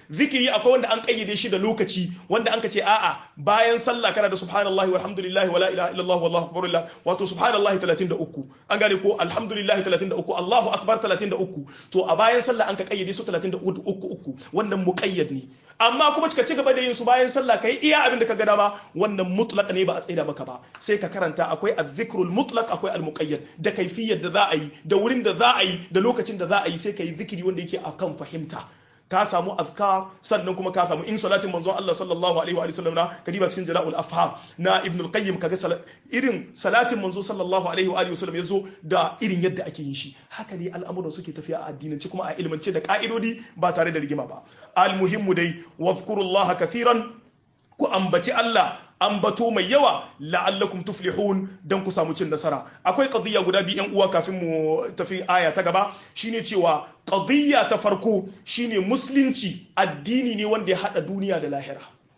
zikiri akwai wanda an kayyade shi da lokaci wanda an ce a'a bayan sallah kana da subhanallahi walhamdulillahi wala ilaha illallah wallahu akbar wato subhanallahi 33 an gane ko alhamdulillahi 33 Allahu akbar 33 to a bayan sallah an ka kayyade su 33 wannan muqayyad ne amma kuma ka ci gaba da yin su bayan sallah kai iya abin da ka ga dama wannan mutlaq ne ba a tsaida maka ba sai ka karanta akwai az-zikrul mutlaq akwai al-muqayyad da kaifiyar da za a yi da wurin da za a yi da lokacin da za a yi sai ka yi zikiri wanda yake akan fahimta ka samu azkar sannan kuma ka samu in salatin manzon Allah sallallahu alaihi wa sallam na kadiba cikin jala'ul afham na ibn al-qayyim kaga irin salatin manzo sallallahu alaihi wa sallam yazo da irin yadda ake yin shi haka ne al'amuran suke tafiya a addinance kuma a ilmance da ka'idodi ba tare da rigima ba al-muhimmu dai wazkurullaha kathiran ku ambaci Allah ambato mai yawa la'allakum tuflihun dan ku samu cin nasara akwai qadiyya guda biyu yan uwa kafin mu tafi aya ta gaba shine cewa qadiyya ta farko shine musulunci addini ne wanda ya hada duniya da lahira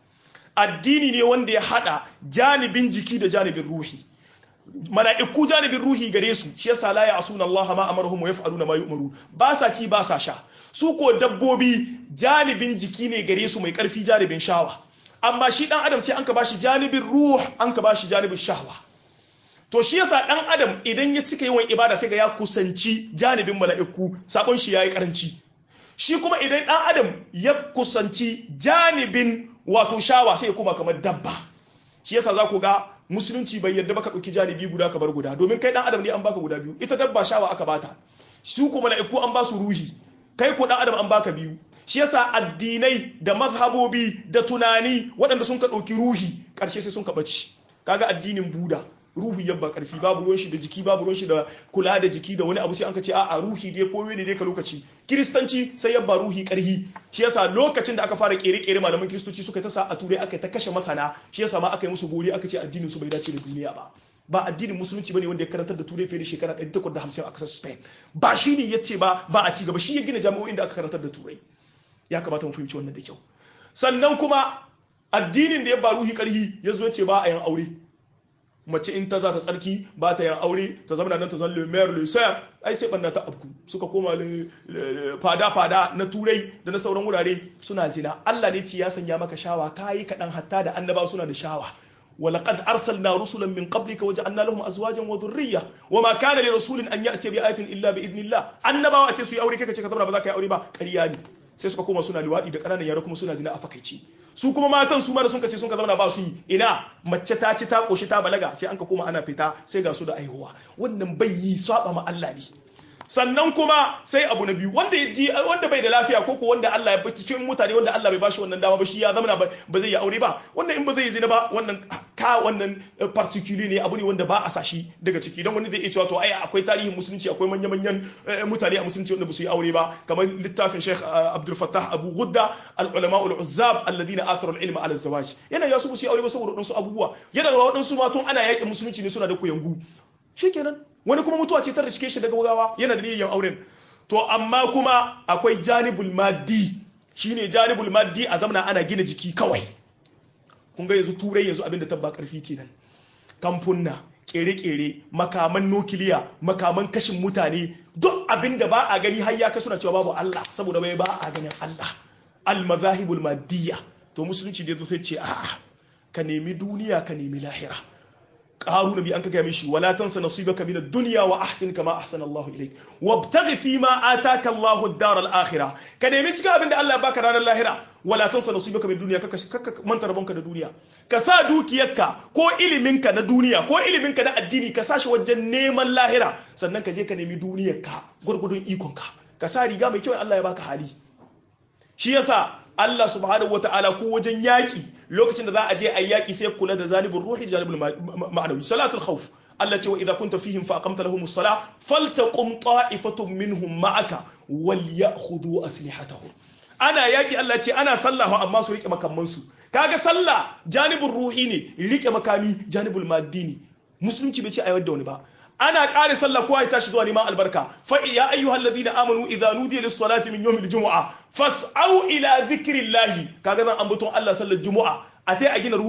addini ne wanda ya hada janibin jiki da janibin ruhi mala'iku janibin ruhi gare su shi yasa la ya'suna Allah ma amaruhum wa yaf'aluna ma yu'maru ba sa ci ba sa sha su ko dabbobi janibin jiki ne gare su mai karfi janibin shawa amma shi dan adam sai an ka bashi janibin ruh an ka bashi janibin shahwa to shi yasa dan adam idan ya cika yawan ibada sai ga ya kusanci janibin mala'iku sabon shi yayi karanci shi kuma idan dan adam ya kusanci janibin wato shawa sai ya kuma kamar dabba shi yasa za ku ga musulunci bai yarda baka dauki janibi guda ka bar guda domin kai dan adam ne an baka guda biyu ita dabba shawa aka bata su kuma mala'iku an ba su ruhi kai ko dan adam an baka biyu shi yasa addinai da mazhabobi da tunani waɗanda sun ka ɗauki ruhi ƙarshe sai sun ka ɓaci kaga addinin buda ruhi yabba ƙarfi babu ruwan shi da jiki babu ruwan shi da kula da jiki da wani abu sai an ka ce a'a ruhi dai ko ne dai ka lokaci kiristanci sai yabba ruhi ƙarfi shi yasa lokacin da aka fara kere malaman kiristoci suka ta sa a turai aka ta kashe masana shi yasa ma aka yi musu gori aka ce addinin su bai dace da duniya ba addinin musulunci bane wanda ya karantar da turai fiye da shekara 850 a kasar Spain ba shi ne yace ba a ci gaba shi ya gina jami'o'in da aka karantar da turai ya kamata mu fahimci wannan da kyau sannan kuma addinin da ya ba ruhi karhi ya zo ce ba a yin aure mace in ta za ta tsarki ba ta yin aure ta zama nan ta zan le maire le sœur ai sai banna ta abku suka koma fada na turai da na sauran wurare suna zina Allah ne ce ya sanya maka shawa kai kadan hatta da annaba suna da shawa ولقد أرسلنا رسلا من قبلك وجعلنا لهم أزواجا وذرية وما كان لرسول أن يأتي بآية إلا بإذن الله annaba wace su yi aure kake ce ka zama ba za ka yi aure ba ƙarya ne sai suka koma suna liwaɗi da ƙananan yara kuma suna zina a fakaici su kuma matan su ma da sun kace sun ka zauna ba su yi ina mace ta ci ta koshi ta balaga sai an ka koma ana fita sai ga su da aihuwa wannan bai yi saba ma Allah ne sannan kuma sai abu na biyu wanda bai da lafiya ko wanda Allah ya baki cikin mutane wanda Allah bai bashi wannan dama ba shi ya zama ba zai yi aure ba wannan in ba zai yi zina ba wannan particular ne abu ne wanda ba a sashi daga ciki don wani zai iya cewa to ai akwai tarihin musulunci akwai manyan mutane a musulunci wanda ba su yi aure ba kamar littafin Sheikh Abdul Fattah Abu Ghudda al-ulama al-uzzab alladhina atharu al-ilma ala az-zawaj yana ya su yi aure ba saboda wadansu abubuwa yana da wadansu ma tun ana yakin musulunci ne suna da koyangu shikenan wani kuma mutuwa ce ta rike shi daga gawa yana da niyyar auren to amma kuma akwai janibul maddi shine janibul maddi a zamana ana gina jiki kawai kun ga yanzu turai yanzu abinda tabba karfi kenan kamfunna kere-kere makaman nukiliya makaman kashin mutane duk abinda ba a gani har ya kasu na cewa babu Allah saboda bai ba a ganin Allah al-mazahibul maddiya to musulunci da yazo sai ce a'a ka nemi duniya ka nemi lahira qaruna bi an kaga mishi wala tansa nasibaka min ad-dunya wa ahsin kama ahsana Allahu ilayk wabtaghi fi ma ataka Allahu ad-dar al-akhirah ka nemi cikin abin da Allah baka ranar lahira wala tansa nasibaka min ad-dunya kaka manta rabonka da duniya ka sa dukiyarka ko iliminka na duniya ko iliminka na addini ka sashi wajen neman lahira sannan ka je ka nemi duniyarka gurgudun ikonka ka sa riga mai kyau Allah ya baka hali shi yasa Allah subhanahu wata'ala ko wajen yaki lokacin da za a je a yaki sai kula da zanibin ruhi da janibul ma'anawi salatul khawf Allah ce wa idza kunta fihim fa aqamta lahumus salah faltaqum ta'ifatun minhum ma'aka wal ya'khudhu aslihatahum ana yaki Allah ce ana sallah amma su rike makamman su kaga sallah janibul ruhi ne rike makami janibul madini musulunci bai ce ayyar da wani ba ana ƙare sallah kowa ya tashi zuwa neman albarka fa ya ayyuhal ladina amanu idza nudiya lis salati min yawmil jumu'a fas'au ila dhikrillahi kaga zan ambaton Allah sallar jumu'a a tai a gina ruhi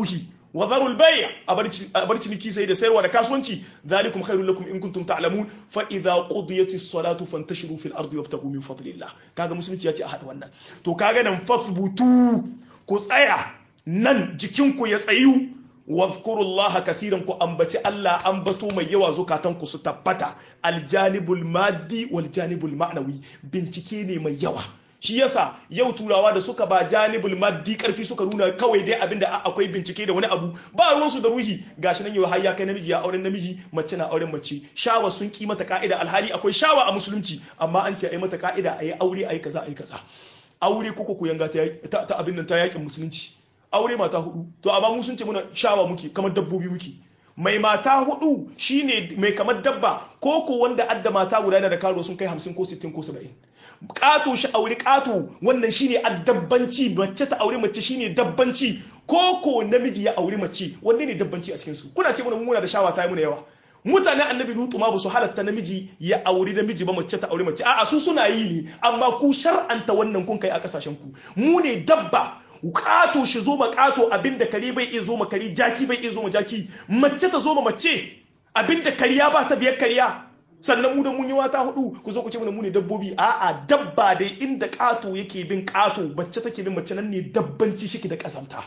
wa dharul bay' a bar ciniki sai da sayarwa da kasuwanci zalikum khairul lakum in kuntum ta'lamun fa idza qudiyatis salatu fantashiru fil ardi wabtaghu min fadlillah kaga musulunci ya ce a hada wannan to kaga nan fasbutu ku tsaya nan jikinku ya tsayu wazkurullaha kathiran ku ambaci Allah ambato mai yawa zukatanku su tabbata aljanibul maddi wal janibul ma'nawi bincike ne mai yawa shi yasa yau turawa da suka ba janibul maddi karfi suka nuna kawai dai abinda akwai bincike da wani abu ba ruwansu da ruhi gashi nan yau har ya kai namiji ya auren namiji mace na auren mace shawa sun ki mata ka'ida alhali akwai shawa a musulunci amma an ce ai mata ka'ida ayi aure ayi kaza ayi kaza aure kuko ku yanga ta abin nan ta yakin musulunci aure mata hudu to amma mu sun ce muna shawa muke kamar dabbobi muke mai mata hudu shine mai kamar dabba ko ko wanda adda mata guda yana da karo sun kai 50 ko 60 ko 70 kato shi aure kato wannan shine addabbanci mace ta aure mace shine dabbanci ko ko namiji ya aure mace wanne ne dabbanci a cikin su kuna ce muna da shawa ta yi muna yawa mutane annabi lutu ma ba su halatta namiji ya aure namiji ba mace ta aure mace a'a su suna yi ne amma ku shar'anta wannan kun kai a kasashen ku mu ne dabba kato shi zo ma kato abinda kare bai iya zo ma kare jaki bai iya zo ma jaki mace ta zo ma mace abinda kariya ba ta biyar kariya sannan mu da mun yi wata hudu ku zo ku ce mu ne dabbobi a'a dabba dai inda kato yake bin kato mace take bin mace nan ne dabbanci shike da kasanta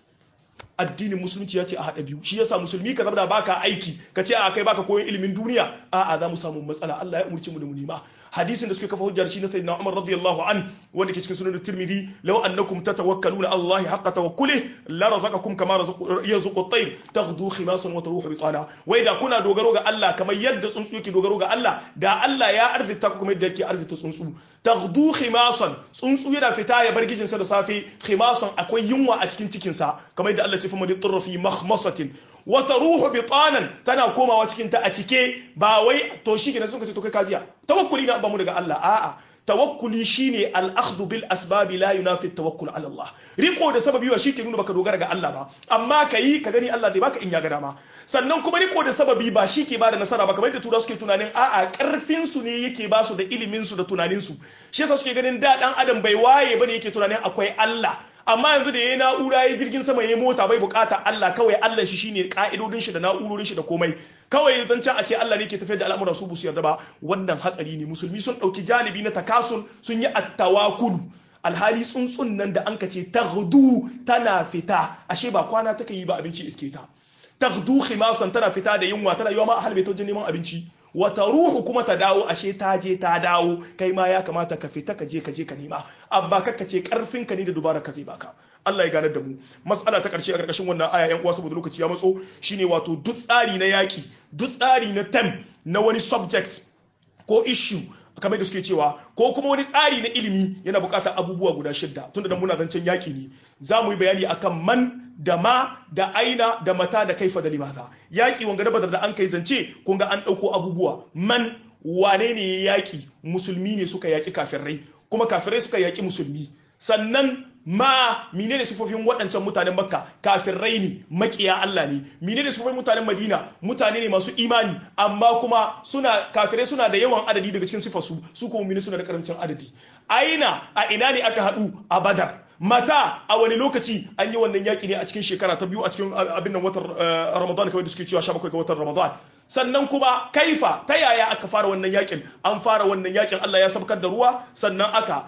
addinin musulunci ya ce a haɗa biyu shi yasa musulmi ka zama baka aiki ka ce a kai baka koyon ilimin duniya a'a za mu samu matsala Allah ya umurce mu da mu nema hadisin da suke kafa hujjar shi na sayyidina Umar radiyallahu an wanda ke cikin sunan Tirmidhi law annakum tatawakkaluna Allah haqqa tawakkuli la razaqakum kama yarzuqu at-tayr taghdu khimasan wa taruhu bitana wai da kuna dogaro ga Allah kamar yadda tsuntsu yake dogaro ga Allah da Allah ya arzita ku kamar yadda yake arzita tsuntsu taghdu khimasan tsuntsu yana fita ya bar gijinsa da safe khimasan akwai yunwa a cikin cikinsa kamar yadda Allah فمن اضطر في مخمصة وتروح بطانا tana komawa cikin ta a cike ba wai to shi kenan sun kace to kai kajiya tawakkuli na ba mu daga Allah a'a tawakkuli shine al-akhdhu bil asbab la yunafi at-tawakkul ala Allah riko da sababi wa shi ke nuna baka dogara ga Allah ba amma kai ka gani Allah zai baka in ya ga dama sannan kuma riko da sababi ba shi ke bada nasara ba kamar yadda tura suke tunanin a'a karfin su ne yake ba su da ilimin su da tunanin su shi yasa suke ganin da dan adam bai waye bane yake tunanin akwai Allah amma yanzu da yayi na'ura yayi jirgin sama yayi mota bai bukata Allah kawai Allah shi shine ka'idodin shi da na'urorin shi da komai kawai zancen a ce Allah ne ke tafiyar da al'amuran su busu yarda ba wannan hatsari ne musulmi sun dauki janibi na takasul sun yi at-tawakkul alhali tsuntsun nan da anka ce taghdu tana fita ashe ba kwana take yi ba abinci iske ta taghdu khimasan tana fita da yunwa tana yiwa ma a halbe ta wajen neman abinci wata ruhu kuma ta dawo ashe ta je ta dawo kai ma ya kamata ka fita ka je ka nema abba kakka ce karfin ka ne da dubara ka zai baka Allah ya ganar da mu mas'ala ta karshe a karkashin wannan aya yan uwa saboda lokaci ya matso shine wato duk tsari na yaki duk tsari na term na wani subject ko issue kamar da suke cewa ko kuma wani tsari na ilimi yana bukatar abubuwa guda shidda tunda dan muna zancen yaki ne za mu yi bayani akan man da ma da aina da mata da kaifa da limata yaki wanga da badar da an kai zance kun ga an dauko abubuwa man wane ne ya yaki musulmi ne suka yaki kafirai kuma kafirai suka yaki musulmi sannan ma menene sifofin waɗancan mutanen makka kafirai ne makiya Allah ne menene sifofin mutanen madina mutane ne masu imani amma kuma kafirai suna da yawan adadi daga cikin sifarsu su kuma mu'mini suna da karancin adadi aina a ina ne aka haɗu a badar mata a wani lokaci an yi wannan yaƙi ne a cikin shekara ta biyu a cikin abin nan watan ramadan kawai da suke cewa 17 ga watan ramadan sannan kuma kaifa ta yaya aka fara wannan yaƙin an fara wannan yaƙin Allah ya sabkar da ruwa sannan aka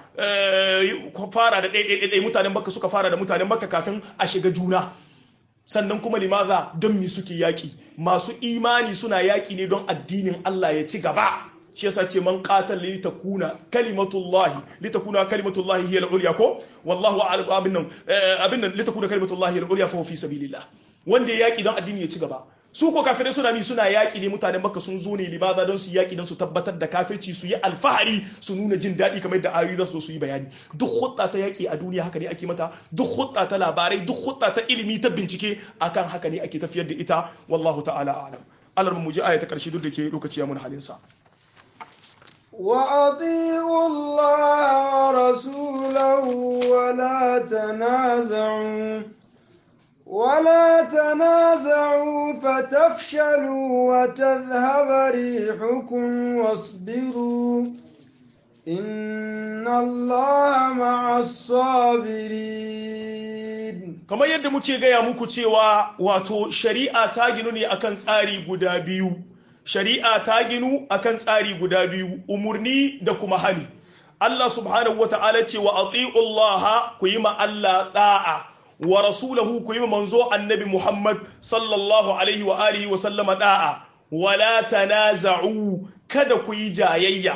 fara da ɗaiɗaiɗaiɗai mutanen makka suka fara da mutanen makka kafin a shiga juna sannan kuma limaza don mi suke yaƙi masu imani suna yaƙi ne don addinin Allah ya ci gaba shi yasa ce man qatal li takuna kalimatullahi hiya al-ulya ko wallahu a'lam abin nan li takuna kalimatullahi al-ulya fa fi sabilillah wanda yaki don addini ya ci gaba su ko kafirai suna yaki ne mutanen makka sun zo ne limaza don su yaki don su tabbatar da kafirci su yi alfahari su nuna jin daɗi kamar yadda ayoyi za su yi bayani duk hutta ta yaki a duniya haka ne ake mata duk hutta ta labarai duk hutta ta ilimi ta bincike akan haka ne ake tafiyar da ita wallahu ta'ala a'lam Allah mu ji aya ta karshe duk da ke lokaci ya mun halin sa وأطيعوا الله ورسوله ولا تنازعوا فتفشلوا وتذهب ريحكم واصبروا إن الله مع الصابرين kamar yadda muke gaya muku cewa wato shari'a ta ginu ne akan tsari guda biyu shari'a ta ginu akan tsari guda biyu umurni da kuma hani Allah subhanahu wata'ala ce wa atiullaha ku yi ma Allah da'a wa rasulahu ku yi ma manzo annabi Muhammad sallallahu alaihi wa alihi wa sallama da'a wala tanaza'u kada ku yi jayayya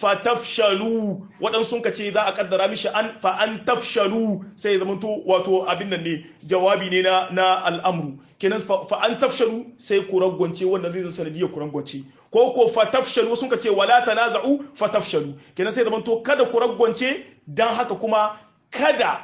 fatafshalu waɗansu sun ka ce za a kaddara mishi fa an tafshalu sai zama to wato abin nan ne jawabi ne na al'amru kenan fa an tafshalu sai ku ragwance wannan zai sanadiyar ku ragwance ko fatafshalu sun ka ce wala tanaza'u fatafshalu kenan sai zama to kada ku ragwance dan haka kuma kada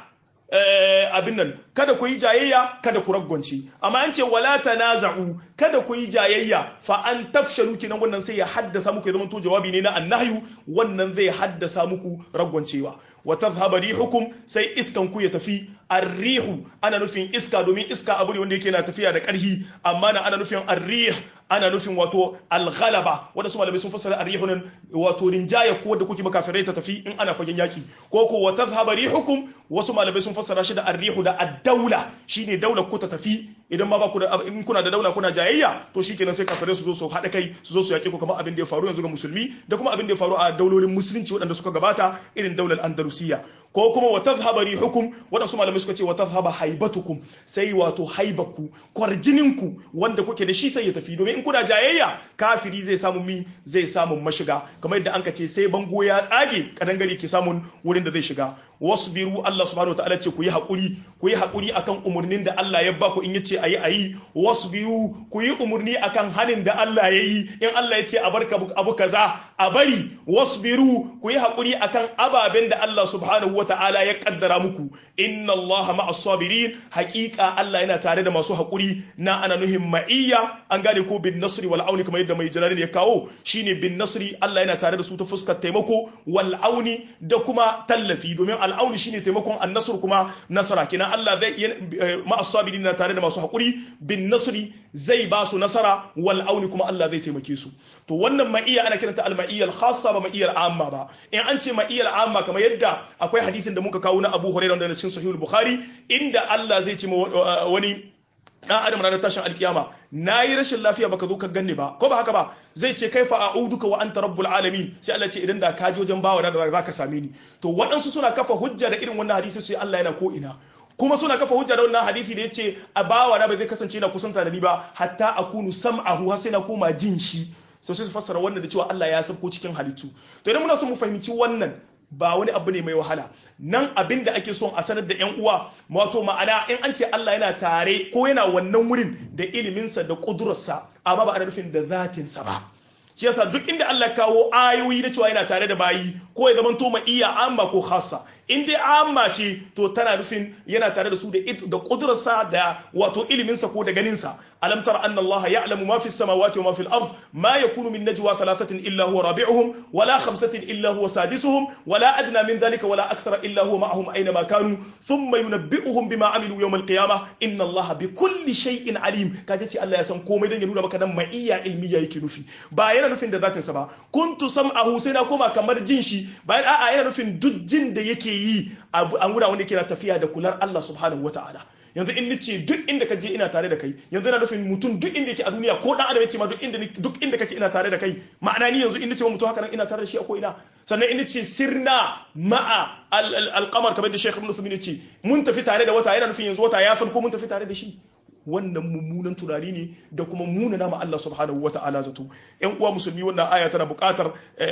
abin nan kada ku yi jayayya kada ku ragwance amma an ce wala tanaza'u kada ku yi jayayya fa an tafshalu kinan wannan sai ya haddasa muku ya zama to jawabi ne na annahyu wannan zai haddasa muku ragwancewa wa tadhhaba rihukum sai iskan ku ya tafi arrihu ana nufin iska domin iska abu ne wanda yake na tafiya da karhi amma na ana nufin arrih ana nufin wato alghalaba wanda su malamai sun fassara arrihu nan wato rinjaya ko wanda kuke makafirai ta tafi in ana fagen yaki ko wa tadhhaba rihukum wasu malamai sun fassara shi da arrihu da ad-daula shine daular ku ta tafi idan ma ba ku da in kuna da daula kuna jayayya to shikenan sai kafirai su zo su hada kai su zo su yake ku kamar abin da ya faru yanzu ga musulmi da kuma abin da ya faru a daulolin musulunci waɗanda suka gabata irin daular andalusiya ko kuma wa tadhhaba rihukum waɗansu malamai suka ce wa tadhhaba haibatukum sai wato haibaku kwarjininku wanda kuke da shi sai ya tafi domin in kuna jayayya kafiri zai samu mashiga kamar yadda anka ce sai bango ya tsage kadangare ke samun wurin da zai shiga wasbiru Allah subhanahu wataala ce ku yi hakuri akan umurnin da Allah ya ba ku in yace ayi wasbiru ku yi umurni akan hanin da Allah yayi in Allah yace a barka abu kaza a bari wasbiru ku yi hakuri akan ababen da Allah subhanahu wataala ya kaddara muku inna Allah ma'as sabirin haqiqa Allah yana tare da masu hakuri na ana nuhin ma'iyya an gane ko bin nasri wal auni kamar yadda mai jalali ya kawo shine bin nasri Allah yana tare da su ta fuskar taimako wal auni da kuma tallafi domin al auni shine taimakon an nasr kuma nasara kina Allah zai ma'as sabirin na tare da masu hakuri bin nasri zai ba su nasara wal auni kuma Allah zai taimake su to wannan ma'iyya ana kiranta al ma'iyya al khassa ba ma'iyya al amma ba in an ce ma'iyya al amma kamar yadda akwai hadisin da muka kawo na Abu Hurairah da cikin Sahih al-Bukhari inda Allah zai ce wani dan adam ranar tashin alkiyama nayi rashin lafiya baka zo ka ganni ba ko ba haka ba zai ce kaifa a'uduka wa anta rabbul alamin sai Allah ce idan da ka je wajen bawa da zaka same ni to waɗansu suna kafa hujja da irin wannan hadisi sai Allah yana ko ina kuma suna kafa hujja da wannan hadisi da yace a bawa na ba zai kasance na kusanta da ni ba hatta akunu sam'ahu har sai na koma jin shi sai su fassara wannan da cewa Allah ya sabko cikin halittu to idan muna son mu fahimci wannan ba wani abu ne mai wahala nan abin da ake son a sanar da yan uwa wato ma'ana in an ce Allah yana tare ko yana wannan wurin da iliminsa da kudurarsa amma ba ana nufin da zatinsa ba shi yasa duk inda Allah kawo ayoyi na cewa yana tare da bayi ko ya zama to ma iya amma ko khassa in dai amma ce to tana nufin yana tare da su da kudurarsa da wato iliminsa ko da ganinsa alam tara anna Allah ya'lamu ma fi samawati wa ma fi al-ard ma yakunu min najwa thalathatin illa huwa rabi'uhum wala khamsatin illa huwa sadisuhum wala adna min dhalika wala akthara illa huwa ma'ahum aina ma kanu thumma yunabbi'uhum bima amilu yawm al-qiyamah inna Allah bi kulli shay'in alim kaje ce Allah ya san komai dan ya nuna maka nan ma'iyya ilmiya yake nufi ba yana nufin da zatinsa ba kuntu sam'ahu sai na koma kamar jin shi bayan a'a yana nufin duk jin da yake yi an gura wanda yake na tafiya da kular Allah subhanahu wata'ala yanzu in nace duk inda ka je ina tare da kai yanzu ina nufin mutum duk inda yake a duniya ko dan adam yace ma duk inda kake ina tare da kai ma'ana ni yanzu in nace ma mutum haka nan ina tare da shi a ko ina sannan in nace sirna ma'a al-qamar kamar da Sheikh Ibn Uthaymeen yace mun tafi tare da wata yana nufin yanzu wata ya san ko mun tafi tare da shi wannan mummunan tunani ne da kuma munana ma Allah subhanahu wata'ala zato yan uwa musulmi wannan aya tana buƙatar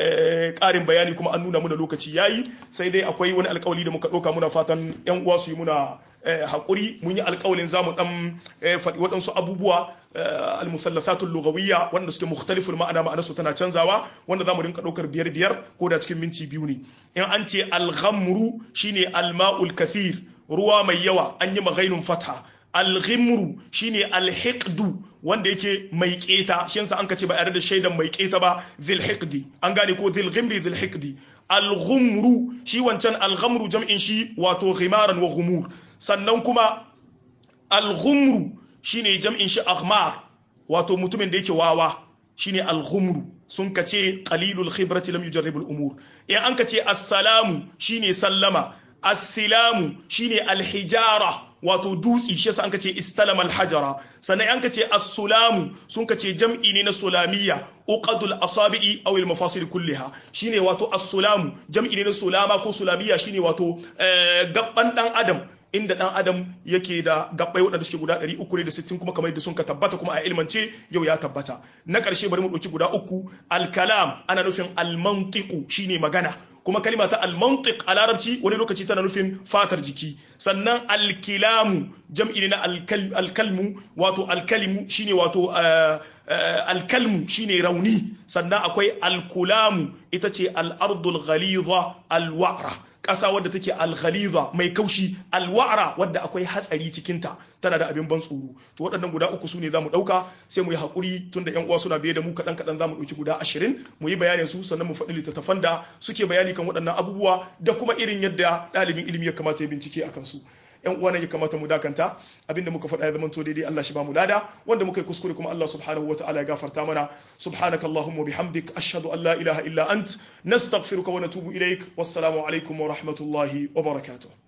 ƙarin bayani kuma an nuna muna lokaci yayi sai dai akwai wani alƙawari da muka ɗauka muna fatan yan uwa su yi muna haƙuri mun yi alƙawalin zamu dan faɗi waɗansu abubuwa al-musallasatul lughawiyya wanda suke mukhtaliful ma'anarsu tana canzawa wanda zamu rinka ɗaukar biyar ko da cikin minti biyu ne in an ce al-ghamru shine al-ma'ul kathir ruwa mai yawa an yi maghainun fatha al-ghimru shine al-hiqdu wanda yake mai keta shi yansa an kace ba yare da shaidan mai keta ba zil hiqdi an gane ko zil ghimri zil hiqdi al-ghumru shi wancan al-ghamru jam'in shi wato ghimaran wa ghumur sannan kuma al-ghumru shine jam'in shi aghmar wato mutumin da yake wawa shine al-ghumru sun kace qalilul khibrati lam yujarrib al-umur in an kace assalamu shine sallama as-silamu shine al-hijara wato dutsi shi yasa an kace istalama al-hajara sannan an kace as-sulamu sun kace jam'i ne na sulamiyya uqadul asabi'i aw al-mafasil kulliha shine wato as-sulamu jam'i ne na sulama ko sulamiyya shine wato gabban dan adam inda dan adam yake da gabbai wadanda suke guda 360 kuma kamar yadda sun ka tabbata kuma a ilmance yau ya tabbata na karshe bari mu dauki guda uku al-kalam ana nufin al-mantiqu shine magana kuma kalima ta al-mantiq a larabci wani lokaci tana nufin fatar jiki sannan al-kilamu jam'i ne na al-kalmu wato al-kalimu shine wato al-kalmu shine rauni sannan akwai al-kulamu ita ce al-ardul ghaliza al-wa'ra ƙasa wadda take al-ghaliza mai kaushi al-wa'ra wadda akwai hatsari cikin ta tana da abin ban tsoro to waɗannan guda uku sune zamu dauka sai mu yi hakuri tunda ƴan uwa suna biye da mu kadan kadan zamu dauki guda 20 mu yi bayanin su sannan mu faɗi littattafan da suke bayani kan waɗannan abubuwa da kuma irin yadda ɗalibin ilimi ya kamata ya bincike akan su yan uwa ne ya kamata mu dakanta abinda muka faɗa ya zama to daidai Allah shi ba mu lada wanda muka yi kuskure kuma Allah subhanahu wataala ya gafarta mana subhanakallahumma bihamdik ashhadu an la ilaha illa ant nastaghfiruka wa natubu ilaik wassalamu alaikum wa rahmatullahi wa barakatuh